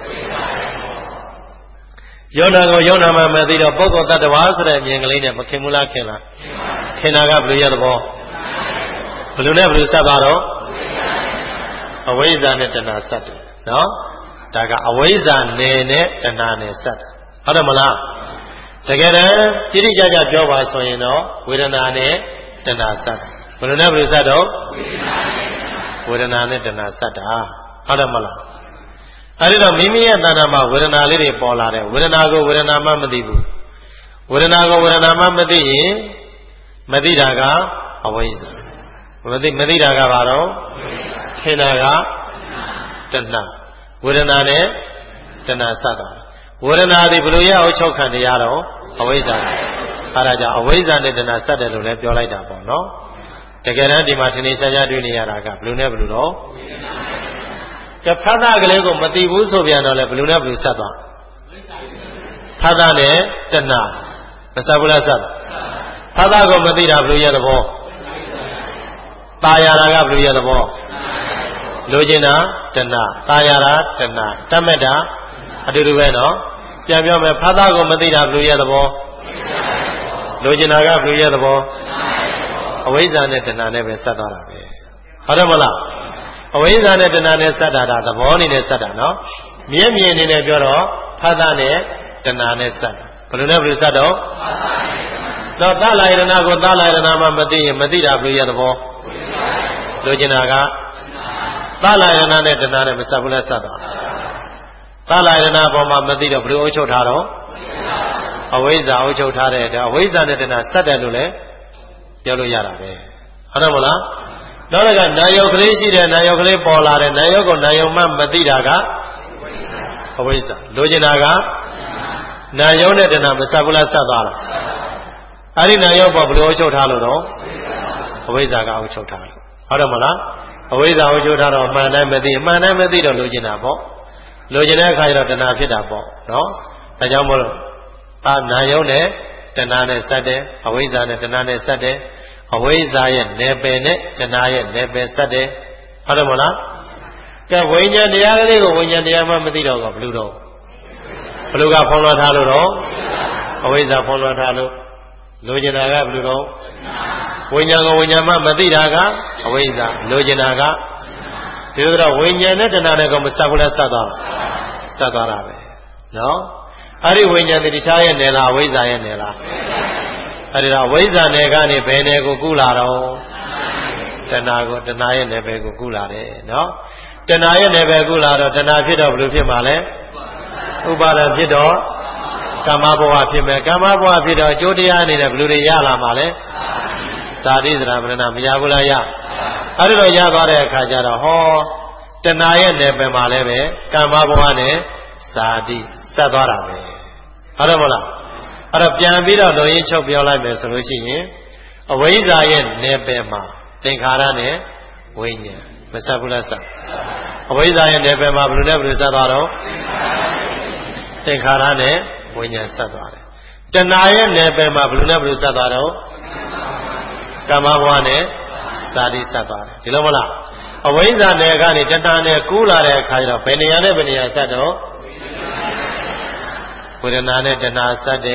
ရုံနာကိုရုံနာမှမသိတော့ပုဂ္ဂိုလ်တ attva ဆိုတဲ့မြင်ကလေးနဲ့မခင်ဘူးလားခင်လားခင်တာကဘယ်လိုရဲ့သဘောဘယ်လိုလဲဘယ်လိုဆက်သွားတော့အဝိဇ္ဇာနဲ့တဏှာဆက်တယ်နော်ဒါကအဝိဇ္ဇာနယ်နဲ့တဏှာနယ်ဆက်တယ်ဟုတ်တယ်မလားတကယ်တမ်းတိတိကျကျပြောပါဆိုရင်တော့ဝေဒနာနဲ့တဏှာဆက်တယ်ဘယ်လိုလဲဘယ်လိုဆက်တော့ဝေဒနာနဲ့တဏှာဆက်တာဟုတ်တယ်မလားအဲဒီတော့မိမိရဲ့တဏှာမှာဝေဒနာလေးတွေပေါ်လာတယ်ဝေဒနာကိုဝေဒနာမှမသိဘူးဝေဒနာကိုဝေဒနာမှမသိရင်မသိတာကအဝိဇ္ဇာမသိတာကဘာတော့ခင်တာကတဏှာဝေဒနာနဲ့တဏှာဆက်တာဝေဒနာဒီဘယ်လိုရအုပ်ချုပ်ခံရတော့အဝိဇ္ဇာအဲဒါကြောင့်အဝိဇ္ဇာနဲ့တဏှာဆက်တယ်လို့လည်းပြောလိုက်တာပေါ့နော်တကယ်တမ်းဒီမှာထင်ရှားရှားတွေ့နေရတာကဘယ်လိုနဲ့ဘယ်လိုတော့ကဖတ်တာကလေးကိုမသိဘူးဆိုပြန်တော့လေဘယ်လိုနဲ့ဘယ်လိုဆက်သွားဖတ်တာနဲ့တဏှာမဆက်ဘူးလားဆက်ဖတ်တာကိုမသိတာဘယ်လိုရသဘောตายာတာကဘယ်လိုရသဘောလိုချင်တာတဏှာตายာတာတဏှာတတ်မဲ့တာအတူတူပဲနော်ပြန်ပြောမယ်ဖတ်တာကိုမသိတာဘယ်လိုရသဘောလိုချင်တာကဘယ်လိုရသဘောအဝိဇ္ဇာနဲ့တဏှာနဲ့ပဲဆက်သွားတာပဲဟုတ်တယ်မလားအဝိဇ္ဇာနဲ့တဏှာနဲ့ဆက်တာဒါသဘောအနေနဲ့ဆက်တာနော်မြင်အနေနဲ့ပြောတော့ဖတ်တာနဲ့တဏှာနဲ့ဆက်တာဘယ်လိုလဲဘယ်လိုဆက်တော့တော့သလာယရဏကိုသလာယရဏမှမသိရင်မသိတာဘယ်လိုရသဘောလိုချင်တာကသလာယရဏနဲ့တဏှာနဲ့မဆက်ဘူးလဲဆက်တာသလာယရဏပေါ်မှာမသိတော့ဘယ်လိုအုပ်ချုပ်ထားတော့အဝိဇ္ဇာအုပ်ချုပ်ထားတဲ့ဒါအဝိဇ္ဇာနဲ့တဏှာဆက်တယ်လို့လည်းပြောလို့ရတာပဲဟုတ်တယ်မလားနောက်တစ်ခါနာယုတ်ကလေးရှိတယ်နာယုတ်ကလေးပေါ်လာတယ်နာယုတ်ကိုနာယုတ်မှမသိတာကအဝိဇ္ဇာလိုချင်တာကနာယုတ်နဲ့တဏှာမဆက်ဘူးလားဆက်သွားတာအဲ့ဒီနာယုတ်ပေါ်ဘယ်လိုအုပ်ချုပ်ထားလို့တော့အဝိဇ္ဇာကအုပ်ချုပ်ထားလို့ဟုတ်တယ်မလားအဝိဇ္ဇာအုပ်ချုပ်ထားတော့မှန်တိုင်းမသိမှန်တိုင်းမသိတော့လိုချင်တာပေါ့လိုချင်တဲ့အခါကျတော့တဏှာဖြစ်တာပေါ့နော်ဒါကြောင့်မို့လို့နာယုတ်နဲ့တဏှာနဲ့ဆက်တယ်အဝိဇ္ဇာနဲ့တဏှာနဲ့ဆက်တယ်အဝိဇ္ဇာရဲ့နယ်ပယ်နဲ့တဏှာရဲ့နယ်ပယ်ဆက်တယ်ဟုတ်တယ်မလားကဲဝိညာဉ်တရားကလေးကိုဝိညာဉ်တရားမှမသိတော့ဘယ်လိုတော့ဘယ်လိုကဖုံးလွှမ်းထားလို့တော့အဝိဇ္ဇာဖုံးလွှမ်းထားလို့လိုချင်တာကဘယ်လိုတော့ဝိညာဉ်ကိုဝိညာဉ်မှမသိတာကအဝိဇ္ဇာလိုချင်တာကဒီလိုတော့ဝိညာဉ်နဲ့တဏှာနဲ့ကမဆက်ဘူးလားဆက်သွားတာပဲနော်အဲ့ဒီဝိညာဉ်တခြားရဲ့နယ်လားအဝိဇ္ဇာရဲ့နယ်လားအဲ့ဒီတော့အဝိဇ္ဇာနယ်ကနေဘယ်နယ်ကိုကုလာတော့တဏှာရဲ့နယ်ပယ်ကိုကုလာတယ်နော်တဏှာရဲ့နယ်ပယ်ကုလာတော့တဏှာဖြစ်တော့ဘယ်လိုဖြစ်မှာလဲဥပါဒံဖြစ်တော့ကာမဘဝဖြစ်မယ်ကာမဘဝဖြစ်တော့အကျိုးတရားအနေနဲ့ဘယ်လိုတွေရလာမှာလဲဇာတိသရမရဏမရဘူးလားရအဲ့ဒီတော့ရသွားတဲ့အခါကျတော့ဟောတဏှာရဲ့နယ်ပယ်မှာလည်းပဲကာမဘဝနဲ့ဇာတိဆက်သွားတာပဲဟုတ်တယ်မလားအဲ့တော့ပြန်ပြီးတော့လုံရင်းချုပ်ပြောလိုက်မယ်ဆိုလို့ရှိရင်အဝိဇ္ဇာရဲ့နယ်ပယ်မှာသင်္ခါရနဲ့ဝိညာဉ်မဆက်ဘူးလားဆက်အဝိဇ္ဇာရဲ့နယ်ပယ်မှာဘယ်လိုလဲဘယ်လိုဆက်သွားတော့သင်္ခါရနဲ့ဝိညာဉ်ဆက်သွားတယ်တဏှာရဲ့နယ်ပယ်မှာဘယ်လိုလဲဘယ်လိုဆက်သွားတော့ကာမဘဝနဲ့ဇာတိဆက်သွားတယ်ဒီလိုမလားအဝိဇ္ဇာနယ်ကနေတဏှာနဲ့ကူးလာတဲ့အခါကျတော့ဘယ်နေရာနဲ့ဘယ်နေရာဆက်တော့ဝေဒနာနဲ့တဏှာဆက်တယ်ဖ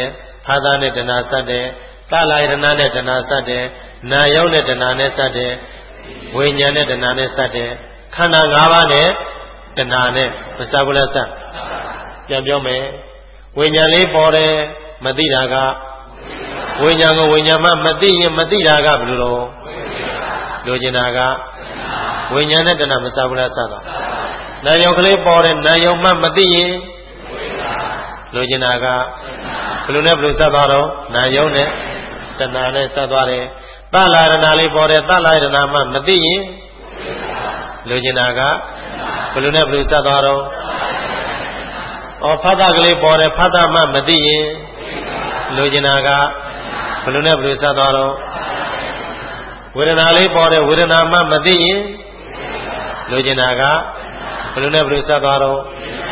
Phada ne dana sate, Tala irana ne dana sate, Nayo ne dana ne sate, Winya ne dana ne sate, Khana ngava ne dana ne Masabula sa. Yam me, Winya le pore, Madiraga, Winya Madiraga Blulo, Lojinaga, Winya ne dana Masabula sa. Nayo kle pore, Nayo Madi, Lojinaga, Blune Blue Sabaro, Nayo ne, dana ne Sabare, Tala irana pore, Tala irana Madi, Lojinaga, Blune Blue Sabaro. O Phada kle pore Phada ma madi Lojinaga Blune Blue Sabaro. Vedana le pore Vedana ma madi Lojinaga Blune Blue Sabaro.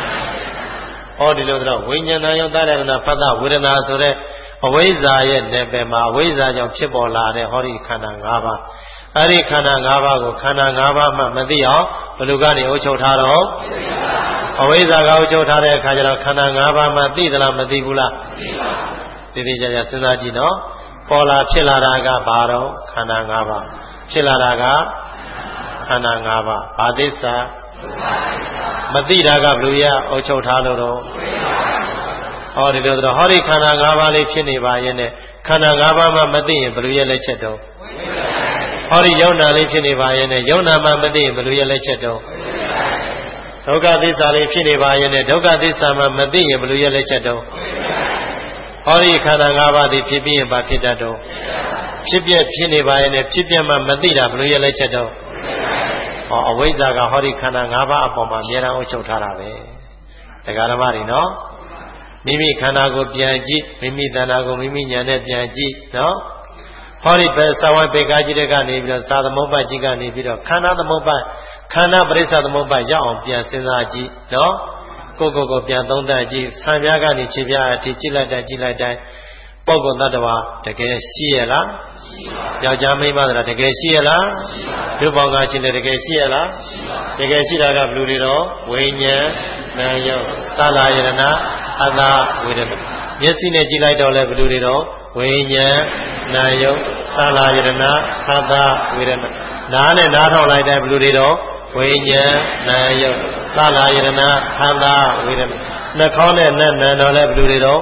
O dilodra Vinyana yodarana Phada Vedana sore Avaiza ye nebe ma Avaiza jao phit paw la de hori khana 5 ပါး Ari khana 5 ပါးကိုkhana 5 ပါးမှမသိအောင်ဘယ်လိုကနေအုပ်ချုပ်ထားတော့ Avaiza ga အုပ်ချုပ်ထားတဲ့အခါကျတော့ခန္ဓာ 5 ပါးမှသိသလားမသိဘူးလားသိပါဘူးသိကြကြစဉ်းစားကြည့်နော်ပေါ်လာဖြစ်လာတာကဘာတော့ခန္ဓာ 5 ပါးဖြစ်လာတာကခန္ဓာ 5 ပါးဘာသစ္စာမသိတာကဘယ်လိုရအုပ်ချုပ်ထားလို့တော့ဟောဒီလိုတော့ဟောဒီခန္ဓာ 5 ပါးလေးဖြစ်နေပါရဲ့နဲ့ခန္ဓာ 5 ပါးမှမသိရင်ဘယ်လိုရလက်ချက်တော့ဟောဒီယုံနာလေးဖြစ်နေပါရဲ့နဲ့ယုံနာမှမသိရင်ဘယ်လိုရလက်ချက်တော့ဒုက္ခသစ္စာလေးဖြစ်နေပါရဲ့နဲ့ဒုက္ခသစ္စာမှမသိရင်ဘယ်လိုရလက်ချက်တော့ဟောဒီခန္ဓာ 5 ပါးဒီဖြစ်ပြီးရင်ဘာဖြစ်တတ်တော့ဖြစ်ပြဖြစ်နေပါရဲ့နဲ့ဖြစ်ပြမှမသိတာဘယ်လိုရလက်ချက်တော့ဟောအဝိဇ္ဇာကဟောဒီခန္ဓာ 5 ပါးအပေါ်မှာအများအားအုပ်ချုပ်ထားတာပဲတရားဓမ္မတွေနော်မိမိခန္ဓာကိုပြန်ကြည့်မိမိတဏ္ဍာကိုမိမိဉာဏ်နဲ့ပြန်ကြည့်နော်ဟောဒီပဲသာဝေပေကာကြီးတဲ့ကနေပြီးတော့သာသမုပ္ပါကြီးကနေပြီးတော့ခန္ဓာသမုပ္ပါခန္ဓာပရိစ္ဆသမုပ္ပါရောက်အောင်ပြန်စဉ်းစားကြည့်နော်ကိုပြန်သုံးသပ်ကြည့်ဆံပြားကနေခြေပြားအထိကြည့်လိုက်တိုင်းပုဂ္ဂိုလ်တ attva တကယ်ရှိရလားရှိပါဘူးယောက်ျားမိန်းမဆိုတာတကယ်ရှိရလားရှိပါဘူးဒုဘောင်ကချင်းတကယ်ရှိရလားရှိပါဘူးတကယ်ရှိတာကဘယ်လိုတွေတော့ဝိညာဉ်နာယုတ်သလာယရဏအသာဝေဒနာမျက်စိနဲ့ကြည့်လိုက်တော့လဲဘယ်လိုတွေတော့ဝိညာဉ်နာယုတ်သလာယရဏအသာဝေဒနာနားနဲ့နားထောင်လိုက်တဲ့ဘယ်လိုတွေတော့ဝိညာဉ်နာယုတ်သလာယရဏအသာဝေဒနာနှာခေါင်းနဲ့နတ်နံတော်လဲဘယ်လိုတွေတော့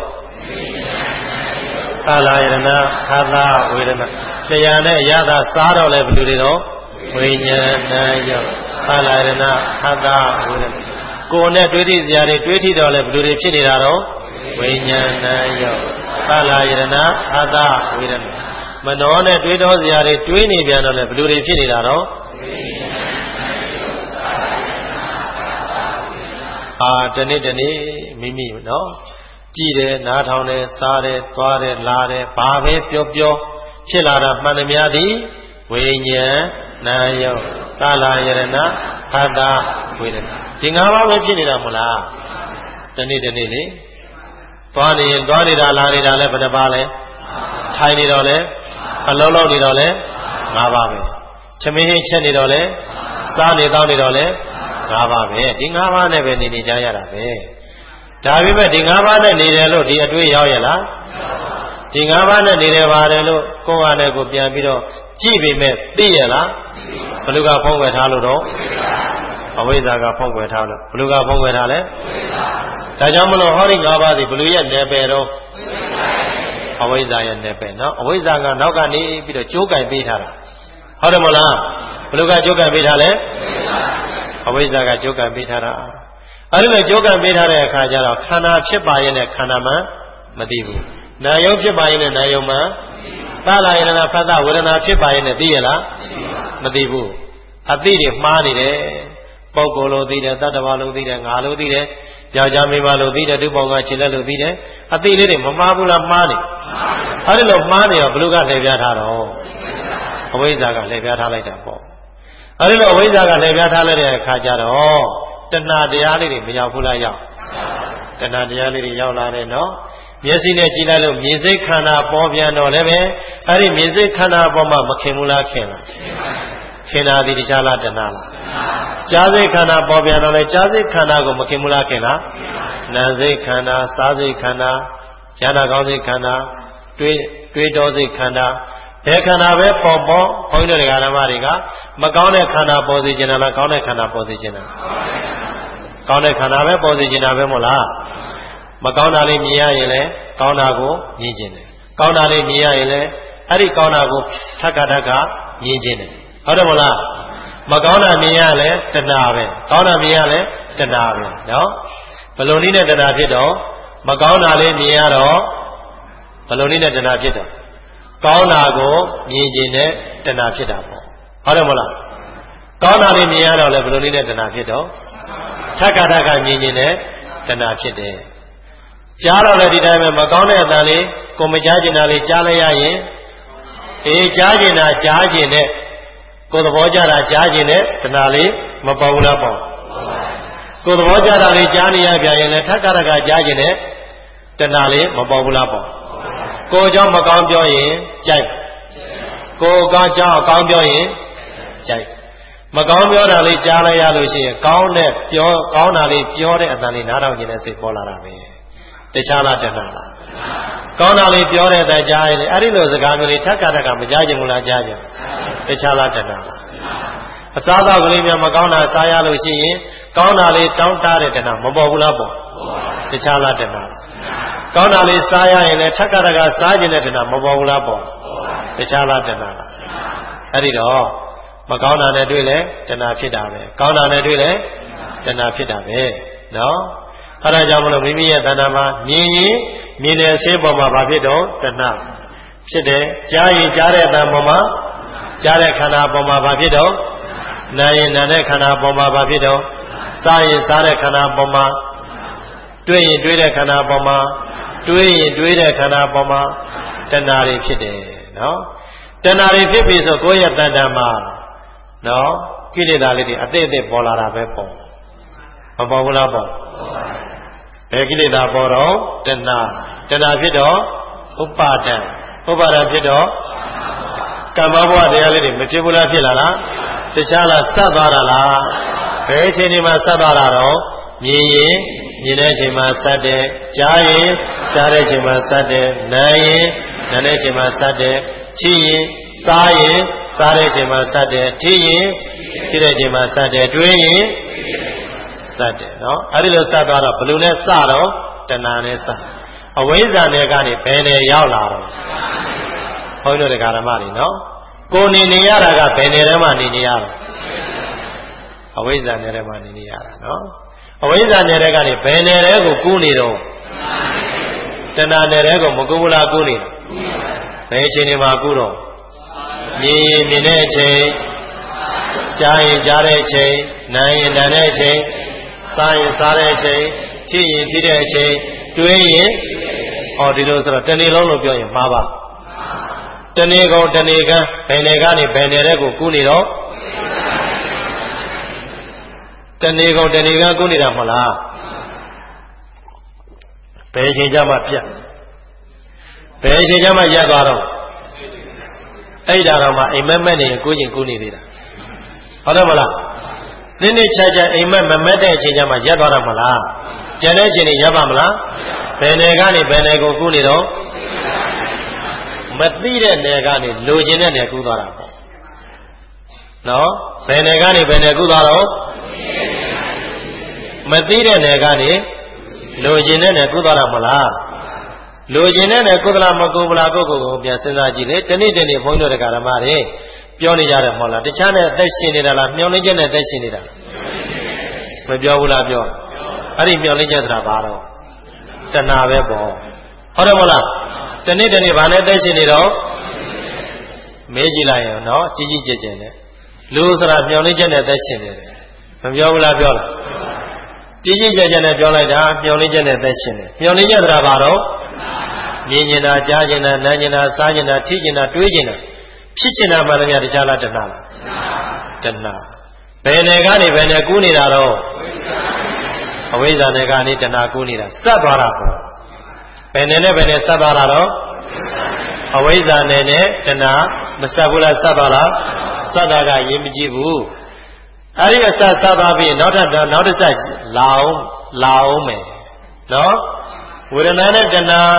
သလာယရဏအသာဝေဒနာတရားနဲ့ရတာစားတော့လဲဘယ်လိုတွေတော့ဝိညာဉ်နာယုတ်သလာယရဏအသာဝေဒနာကိုယ်နဲ့တွေးထိစရာတွေတွေးထိတော့လဲဘယ်လိုတွေဖြစ်နေတာတော့ဝိညာဉ်နာယုတ်သလာယရဏအသာဝေဒနာမနောနဲ့တွေးတော့စရာတွေတွေးနေပြန်တော့လဲဘယ်လိုတွေဖြစ်နေတာတော့တနေ့မိမိနော်ကြည်တယ်နားထောင်တယ်စားတယ်သွားတယ်လာတယ်ဘာပဲပြောဖြစ်လာတာမှန်သမျှသည်ဝိညာဉ်နာယုတ်သလာယရဏအသာဝေဒနာဒီ 5 ပါးပဲဖြစ်နေတာမဟုတ်လားတနေ့လေသွားနေရင်သွားနေတာလာနေတာလဲဘယ်နှပါလဲထိုင်နေတော့လဲအလုံးလုံးနေတော့လဲ 5 ပါးပဲသမင်းချက်နေတော့လဲစားနေတောင်းနေတော့လဲ 5 ပါးပဲဒီ 5 ပါးနဲ့ပဲနေကြရတာပဲဒါပေမဲ့ဒီ 5 ပါးနဲ့နေတယ်လို့ဒီအတွေ့ရောက်ရလားဒီ 5 ပါးနဲ့နေတယ်ပါတယ်လို့ကိုယ်ကလည်းကိုပြန်ပြီးတော့ကြည့်ပေမဲ့သိရလားဘယ်လိုကဖုံးကွယ်ထားလို့တော့အဝိဇ္ဇာကဖုံးကွယ်ထားလို့ဘယ်လိုကဖုံးကွယ်ထားလဲဒါကြောင့်မလို့ဟောဒီ 5 ပါးဒီဘယ်လိုရဲ့နယ်ပယ်တော့အဝိဇ္ဇာရဲ့နယ်ပယ်နော်အဝိဇ္ဇာကနောက်ကနေပြီးတော့ကြိုးကင်ပေးထားတာဟုတ်တယ်မလားဘယ်လိုကကြိုးကင်ပေးထားလဲအဝိဇ္ဇာကကြိုးကင်ပေးထားတာအဲ့ဒီလိုကြိုးကင်ပေးထားတဲ့အခါကျတော့ခန္ဓာဖြစ်ပါရဲ့နဲ့ခန္ဓာမှမသိဘူးနာယုတ်ဖြစ်ပါရဲ့နဲ့နာယုတ်မှသလာယရဏဖတ်ဝေဒနာဖြစ်ပါရဲ့နဲ့သိရလားမသိဘူးအသိတွေမှားနေတယ်ပုဂ္ဂိုလ်လို့သိတယ်တတ္တဝါလို့သိတယ်ငါလို့သိတယ်ယောက်ျားမိန်းမလို့သိတယ်ဒုပေါင်းကခြေလက်လို့သိတယ်အသိလေးတွေမမှားဘူးလားမှားနေအဲ့ဒီလိုမှားနေတော့ဘယ်လိုကလှည့်ပြားထားတော့အဝိဇ္ဇာကလှည့်ပြားထားလိုက်တာပေါ့အဲ့ဒီလိုအဝိဇ္ဇာကလှည့်ပြားထားလိုက်တဲ့အခါကျတော့တဏှာတရားလေးတွေမရောက်ဘူးလားရောက်တဏှာတရားလေးတွေရောက်လာတယ်နော်မျက်စိနဲ့ကြည့်လိုက်လို့မြင်စိတ်ခန္ဓာပေါ်ပြန်တော့လည်းပဲအဲ့ဒီမြင်စိတ်ခန္ဓာပေါ်မှာမခင်ဘူးလားခင်လားခင်တာဒီတရားလားတဏှာလားကြားစိတ်ခန္ဓာပေါ်ပြန်တော့လည်းကြားစိတ်ခန္ဓာကိုမခင်ဘူးလားခင်လားနာစိတ်ခန္ဓာစားစိတ်ခန္ဓာဉာဏ်ကောင်းစိတ်ခန္ဓာတွေးတော်စိတ်ခန္ဓာဘယ်ခန္ဓာပဲပေါ်ဘုန်းကြီးတို့ဓမ္မတွေကမကောင်းတဲ့ခန္ဓာပေါ်စေခြင်းလားကောင်းတဲ့ခန္ဓာပေါ်စေခြင်းလားကောင်းတဲ့ခန္ဓာပဲပေါ်စေခြင်းတာပဲမို့လားမကောင်းတာလေးမြင်ရရင်လည်းကောင်းတာကိုမြင်ခြင်းတယ်ကောင်းတာလေးမြင်ရရင်လည်းအဲ့ဒီကောင်းတာကိုထက်ကမြင်ခြင်းတယ်ဟုတ်တယ်မို့လားမကောင်းတာမြင်ရလဲတဏှာပဲကောင်းတာမြင်ရလဲတဏှာပဲနော်ဘယ်လိုနည်းနဲ့တဏှာဖြစ်တော့မကောင်းတာလေးမြင်ရတော့ဘယ်လိုနည်းနဲ့တဏှာဖြစ်တော့ကောင်းတာကိုမြင်ခြင်းနဲ့တဏှာဖြစ်တာပေါ့ဟုတ်တယ်မို့လားကောင်းတာလေးမြင်ရတော့လဲဘယ်လိုနည်းနဲ့တဏှာဖြစ်တော့ထက်ကမြင်ခြင်းနဲ့တဏှာဖြစ်တယ်ကြားတော့လည်းဒီတိုင်းပဲမကောင်းတဲ့အတန်လေးကိုမကြားကျင်တာလေးကြားလိုက်ရရင်ကြားကျင်တာကြားကျင်တဲ့ကိုယ်သဘောကြတာကြားကျင်တဲ့တဏှာလေးမပေါ်ဘူးလားပေါ့ကိုယ်သဘောကြတာလေးကြားနေရပြန်ရင်လည်းထက်ကကြားကျင်တဲ့တဏှာလေးမပေါ်ဘူးလားပေါ့ကိုယ်ကြောင့်မကောင်းပြောရင်ကြိုက်ကိုယ်ကောင်းကြောင့်အကောင်းပြောရင်ကြိုက်မကောင်းပြောတာလေးကြားလိုက်ရလို့ရှိရင်ကောင်းတာလေးပြောတဲ့အတန်လေးနားထောင်ခြင်းနဲ့စိတ်ပေါ်လာတာပဲတခြားလားတဏှာလားကောင်းတာလေးပြောတဲ့အတန်ကြားရင်အဲ့ဒီလိုစကားမျိုးလေးထက်ကမကြားခြင်းဘူးလားကြားကြတခြားလားတဏှာလားအစားအသောက်ကလေးများမကောင်းတာစားရလို့ရှိရင်ကောင်းတာလေးတောင်းတတဲ့တဏှာမပေါ်ဘူးလားပေါ့တခြားလားတဏှာလားကောင်းတာလေးစားရရင်လည်းထက်ကစားခြင်းတဲ့တဏှာမပေါ်ဘူးလားပေါ့တခြားလားတဏှာလားအဲ့ဒီတော့မကောင်းတာနဲ့တွေ့လဲတဏှာဖြစ်တာပဲကောင်းတာနဲ့တွေ့လဲတဏှာဖြစ်တာပဲနော်အဲ့ဒါကြောင့်မလို့မိမိရဲ့တဏှာမှာမြင်ရင်မြင်တဲ့အခြင်းပေါ်မှာဘာဖြစ်တော့တဏှာဖြစ်တယ်ကြားရင်ကြားတဲ့အတန်ပေါ်မှာကြားတဲ့ခန္ဓာပေါ်မှာဘာဖြစ်တော့နာရင်နာတဲ့ခန္ဓာပေါ်မှာဘာဖြစ်တော့စားရင်စားတဲ့ခန္ဓာပေါ်မှာတွေ့ရင်တွေ့တဲ့ခန္ဓာပေါ်မှာတွေးရင်တွေးတဲ့ခန္ဓာပေါ်မှာတဏှာတွေဖြစ်တယ်နော်တဏှာတွေဖြစ်ပြီဆိုကိုယ့်ရဲ့တဏ္ဍာမှာနော်ကိလေသာလေးတွေအသေးပေါ်လာတာပဲပေါ့မပေါ်ဘူးလားပေါ့ဘယ်ကိလေသာပေါ်တော့တဏှာဖြစ်တော့ဥပါဒံဖြစ်တော့ကမ္မဘဝတရားလေးတွေမဖြစ်ဘူးလားဖြစ်လာလားတခြားလားဆက်သွားတာလားဘယ်အချိန်ဒီမှာဆက်သွားတာတော့မြင်ရင်မြင်တဲ့အချိန်မှာဆက်တယ်ကြားရင်ကြားတဲ့အချိန်မှာဆက်တယ်နားရင်နားတဲ့အချိန်မှာဆက်တယ်ချိရင်စားရင်စားတဲ့အချိန်မှာဆက်တယ်ထိရင်ထိတဲ့အချိန်မှာဆက်တယ်တွေးရင်ဆက်တယ်နော်အဲ့ဒီလိုဆက်သွားတော့ဘယ်လိုလဲစတော့တဏှာနဲ့စအဝိဇ္ဇာနဲ့ကနေဘယ်နဲ့ရောက်လာတော့ဘုန်းကြီးတို့ဓမ္မတွေနော်ကိုနေရတာကဘယ်နယ်ထဲမှာနေရတာအဝိဇ္ဇာနယ်ထဲမှာနေရတာနော်အဝိဇ္ဇာနယ်ထဲကနေဘယ်နယ်ထဲကိုကူးနေတော့တဏှာနယ်ထဲကိုမကူးဘူးလားကူးနေတယ်ဘယ်အချိန်တွေမှာကူးတော့မြင်ရင်မြင်တဲ့အချိန်ကြားရင်ကြားတဲ့အချိန်နားရင်နားတဲ့အချိန်စားရင်စားတဲ့အချိန်ထိရင်ထိတဲ့အချိန်တွေးရင်ဒီလိုဆိုတော့တနေ့လုံးလို့ပြောရင်မှားပါတနေ့ကုန်တနေ့ကဘယ်နယ်ကနေဘယ်နယ်တဲ့ကိုကူးနေတော့တနေ့ကုန်တနေ့ကကူးနေတာမဟုတ်လားဘယ်အချိန်ကျမှပြတ်ဘယ်အချိန်ကျမှရပ်သွားတော့အဲ့ဒါတော့မှအိမ်မက်မက်နေကူးရင်ကူးနေသေးတာဟုတ်တယ်မလားနေ့နေ့ချာချာအိမ်မက်မမက်တဲ့အချိန်ကျမှရပ်သွားတာမဟုတ်လားကျန်တဲ့အချိန်တွေရပ်ပါမလားဘယ်နယ်ကနေဘယ်နယ်ကိုကူးနေတော့မသိတဲ့နယ်ကနေလိုချင်တဲ့နယ်ကူးသွားတာပေါ့နော်ဘယ်နယ်ကနေဘယ်နယ်ကူးသွားတော့မသိတဲ့နယ်ကနေလိုချင်တဲ့နယ်ကူးသွားတာမလားလိုချင်တဲ့နယ်ကုသလမကူဗလာကိုပြန်စဉ်းစားကြည့်လေတနေ့တနေ့ဘုန်းကြီးတို့ဓမ္မတွေပြောနေကြတယ်မဟုတ်လားတခြားနဲ့အသက်ရှင်နေတာလားမျောလင်းချက်နဲ့အသက်ရှင်နေတာမပြောဘူးလားပြောအဲ့ဒီမျောလင်းချက်ဆိုတာဘာတော့တဏှာပဲပေါ့ဟုတ်တယ်မဟုတ်လားတနေ့တနေ့ဘာနဲ့အသက်ရှင်နေတော့မေးကြည့်လိုက်ရင်နော်ကြီးကျယ်ကျယ်နဲ့လူဆိုတာမျောလင်းချက်နဲ့အသက်ရှင်နေတယ်မပြောဘူးလားပြောလားကြီးကျယ်ကျယ်နဲ့ပြောလိုက်တာမျောလင်းချက်နဲ့အသက်ရှင်နေမျောလင်းချက်ဆိုတာဘာတော့မြင်ကျင်တာကြားကျင်တာနားကျင်တာစားကျင်တာထိကျင်တာတွေးကျင်တာဖြစ်ကျင်တာမှလည်းတခြားလားတဏှာလားတဏှာဘယ်နယ်ကနေဘယ်နယ်ကူးနေတာတော့အဝိဇ္ဇာနယ်ကနေတဏှာကူးနေတာစက်သွားတာပေါ့ဘယ်နယ်နဲ့ဘယ်နယ်စက်သွားတာတော့အဝိဇ္ဇာနယ်နဲ့တဏှာမစက်ဘူးလားစက်သွားလားစက်တာကရင်မကြည့်ဘူးအဲ့ဒီအစက်စက်သွားပြီးနောက်တစ်ဆက်လာအောင်မယ်နော်ဝေဒနာနဲ့တဏှာ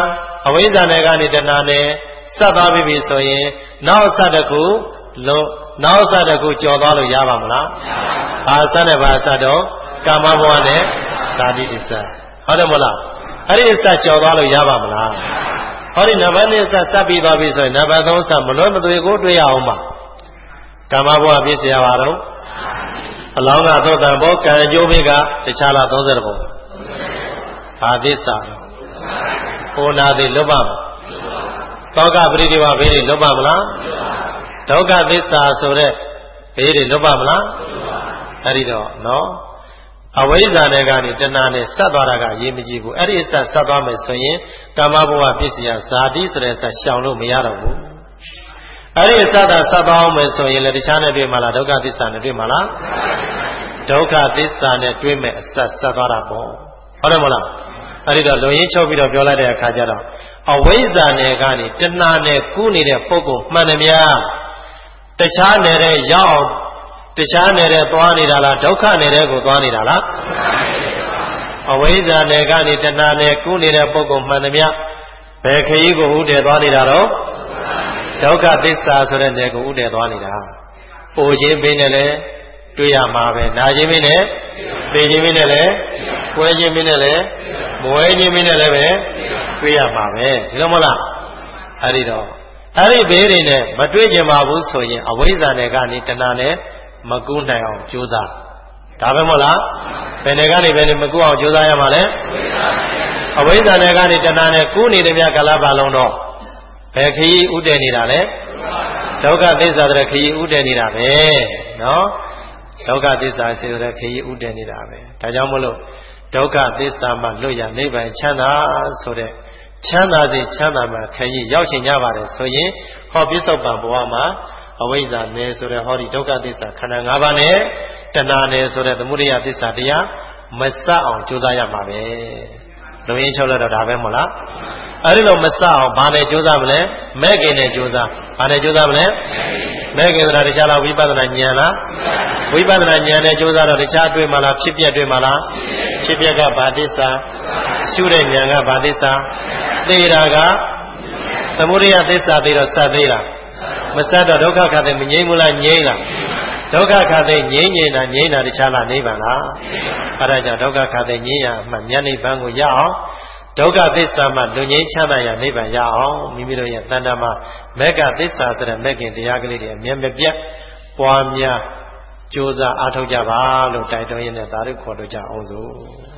အဝိဇ္ဇာနဲ့ကနေတဏှာနဲ့ဆက်သွားပြီဆိုရင်နောက်ဆက်တစ်ခုနောက်ဆက်တစ်ခုကြော်သွားလို့ရပါမလားဘာဆက်နဲ့ဘာဆက်တော့ကာမဘဝနဲ့ဇာတိတ္တဟုတ်တယ်မလားအဲ့ဒီဆက်ကြော်သွားလို့ရပါမလားဟောဒီနံပါတ်1ဆက်ပြီးသွားပြီဆိုရင်နံပါတ်3ဆက်မလွဲမသွေကိုတွေးရအောင်ပါကာမဘဝပြည့်စရာပါတော့အလောင်းကသောတံဘောကံအကျိုးဘေးကတခြားလား30ဘုံဘာသစ္စာဟိုနာသည်လွတ်ပါမလားတောကပရိဒီဝဘေးတွေလွတ်ပါမလားဒုက္ခသစ္စာဆိုတဲ့ဘေးတွေလွတ်ပါမလားအဲ့ဒီတော့နော်အဝိဇ္ဇာနဲ့ကနေတဏှာနဲ့ဆက်သွားတာကရေးမကြည့်ဘူးအဲ့ဒီဆက်သွားမယ်ဆိုရင်ကာမဘဝပစ္စယဇာတိဆိုတဲ့ဆက်ရှောင်လို့မရတော့ဘူးအဲ့ဒီဆက်သွားအောင်မယ်ဆိုရင်လည်းတခြားနဲ့တွေ့မှာလားဒုက္ခသစ္စာနဲ့တွေ့မှာလားဒုက္ခသစ္စာနဲ့တွေ့မဲ့အဆက်သွားတာပေါ့ဟုတ်တယ်မလားအဲ့ဒီတော့လူရင်းချုပ်ပြီးတော့ပြောလိုက်တဲ့အခါကျတော့အဝိဇ္ဇာနဲ့ကနေတဏှာနဲ့ကူးနေတဲ့ပုဂ္ဂိုလ်မှန်တယ်များတခြားနယ်ရောက်အောင်တခြားနယ်သွားနေတာလားဒုက္ခနယ်ကိုသွားနေတာလားအဝိဇ္ဇာနယ်ကနေတဏှာနဲ့ကူးနေတဲ့ပုဂ္ဂိုလ်မှန်တယ်များဘယ်ခရီးကိုဥတည်သွားနေတာတော့ဒုက္ခသစ္စာဆိုတဲ့နယ်ကိုဥတည်သွားနေတာအိုခြင်းပင်နဲ့လည်းတွေ့ရမှာပဲနာခြင်းပင်နဲ့သိခြင်းပင်နဲ့လည်းကွဲခြင်းပင်နဲ့လည်းမဝဲခြင်းပင်နဲ့လည်းပဲတွေ့ရမှာပဲဒီလိုမဟုတ်လားအဲ့ဒီတော့အဲ့ဒီဘေးတွေနဲ့မတွေ့ကြပါဘူးဆိုရင်အဝိဇ္ဇာနယ်ကနေတဏှာနဲ့မကူးနိုင်အောင်ကြိုးစားဒါပဲမဟုတ်လားဘယ်နယ်ကနေဘယ်နယ်မကူးအောင်ကြိုးစားရမှာလဲအဝိဇ္ဇာနယ်ကနေတဏှာနဲ့ကူးနေတဲ့မြတ်ကာလပါလုံးတော့ဘယ်ခရီးဥတည်နေတာလဲဒုက္ခသစ္စာတဲ့ခရီးဥတည်နေတာပဲနော်ဒုက္ခသစ္စာဆိုတဲ့ခရီးဥတည်နေတာပဲဒါကြောင့်မလို့ဒုက္ခသစ္စာမှလွတ်ရနိဗ္ဗာန်ချမ်းသာဆိုတဲ့ချမ်းသာစေချမ်းသာမှခရီးရောက်ချင်ကြပါတယ်ဆိုရင်ဟောပြစ္ဆုတ်ပံဘဝမှာအဝိဇ္ဇာနယ်ဆိုတဲ့ဟောဒီဒုက္ခသစ္စာခန္ဓာ၅ပါးနဲ့တဏှာနယ်ဆိုတဲ့သမုဒယသစ္စာတရားမစအောင်ကြိုးစားရမှာပဲလူရင်းချုပ်လို့တော့ဒါပဲမဟုတ်လားအဲ့ဒီလိုမစအောင်ဘာနဲ့ကြိုးစားမလဲမဲ့ခင်နဲ့ကြိုးစားဘာနဲ့ကြိုးစားမလဲမဲ့ခင်ဆိုတာတခြားလားဝိပဿနာဉာဏ်လားဝိပဿနာဉာဏ်နဲ့ကြိုးစားတော့တခြားတွေ့မှလားဖြစ်ပြတွေ့မှလားဖြစ်ပြကဘာသစ္စာရှုတဲ့ဉာဏ်ကဘာသစ္စာသိတာကသမုဒယသစ္စာသိတော့စသေးလားမစတော့ဒုက္ခခါတဲ့မငြိမ်းဘူးလားငြိမ်းလားဒုက္ခခါတဲ့ငြိမ်းတာတခြားလားနိဗ္ဗာန်လားအဲ့ဒါကြောင့်ဒုက္ခခါတဲ့ငြိမ်းရအမှမြတ်နိဗ္ဗာန်ကိုရအောင်ဒုက္ခသစ္စာမှလွန်ငြိမ်းချမ်းသာရနိဗ္ဗာန်ရအောင်မိမိတို့ရဲ့တဏ္ဍာမှာမေဃသစ္စာဆိုတဲ့မေခင်တရားကလေးတွေအမြဲမပြတ်ပွားများကြိုးစားအားထုတ်ကြပါလို့တိုက်တွန်းရင်းနဲ့သာဓုခေါ်တို့ကြအောင်စို့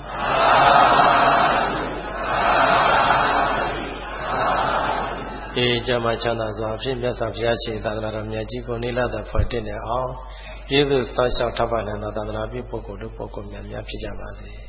ကျမ်းမှာချမ်းသာစွာဖြင့်မြတ်စွာဘုရားရှင်သာသနာတော်မြတ်ကြီးကိုနိလသာဖွဲ့တင်နေအောင်ကျေးဇူးဆောင်းလျှောက်ထောက်ပံ့တဲ့သာသနာပြုပုဂ္ဂိုလ်တို့ပုဂ္ဂိုလ်များဖြစ်ကြပါစေ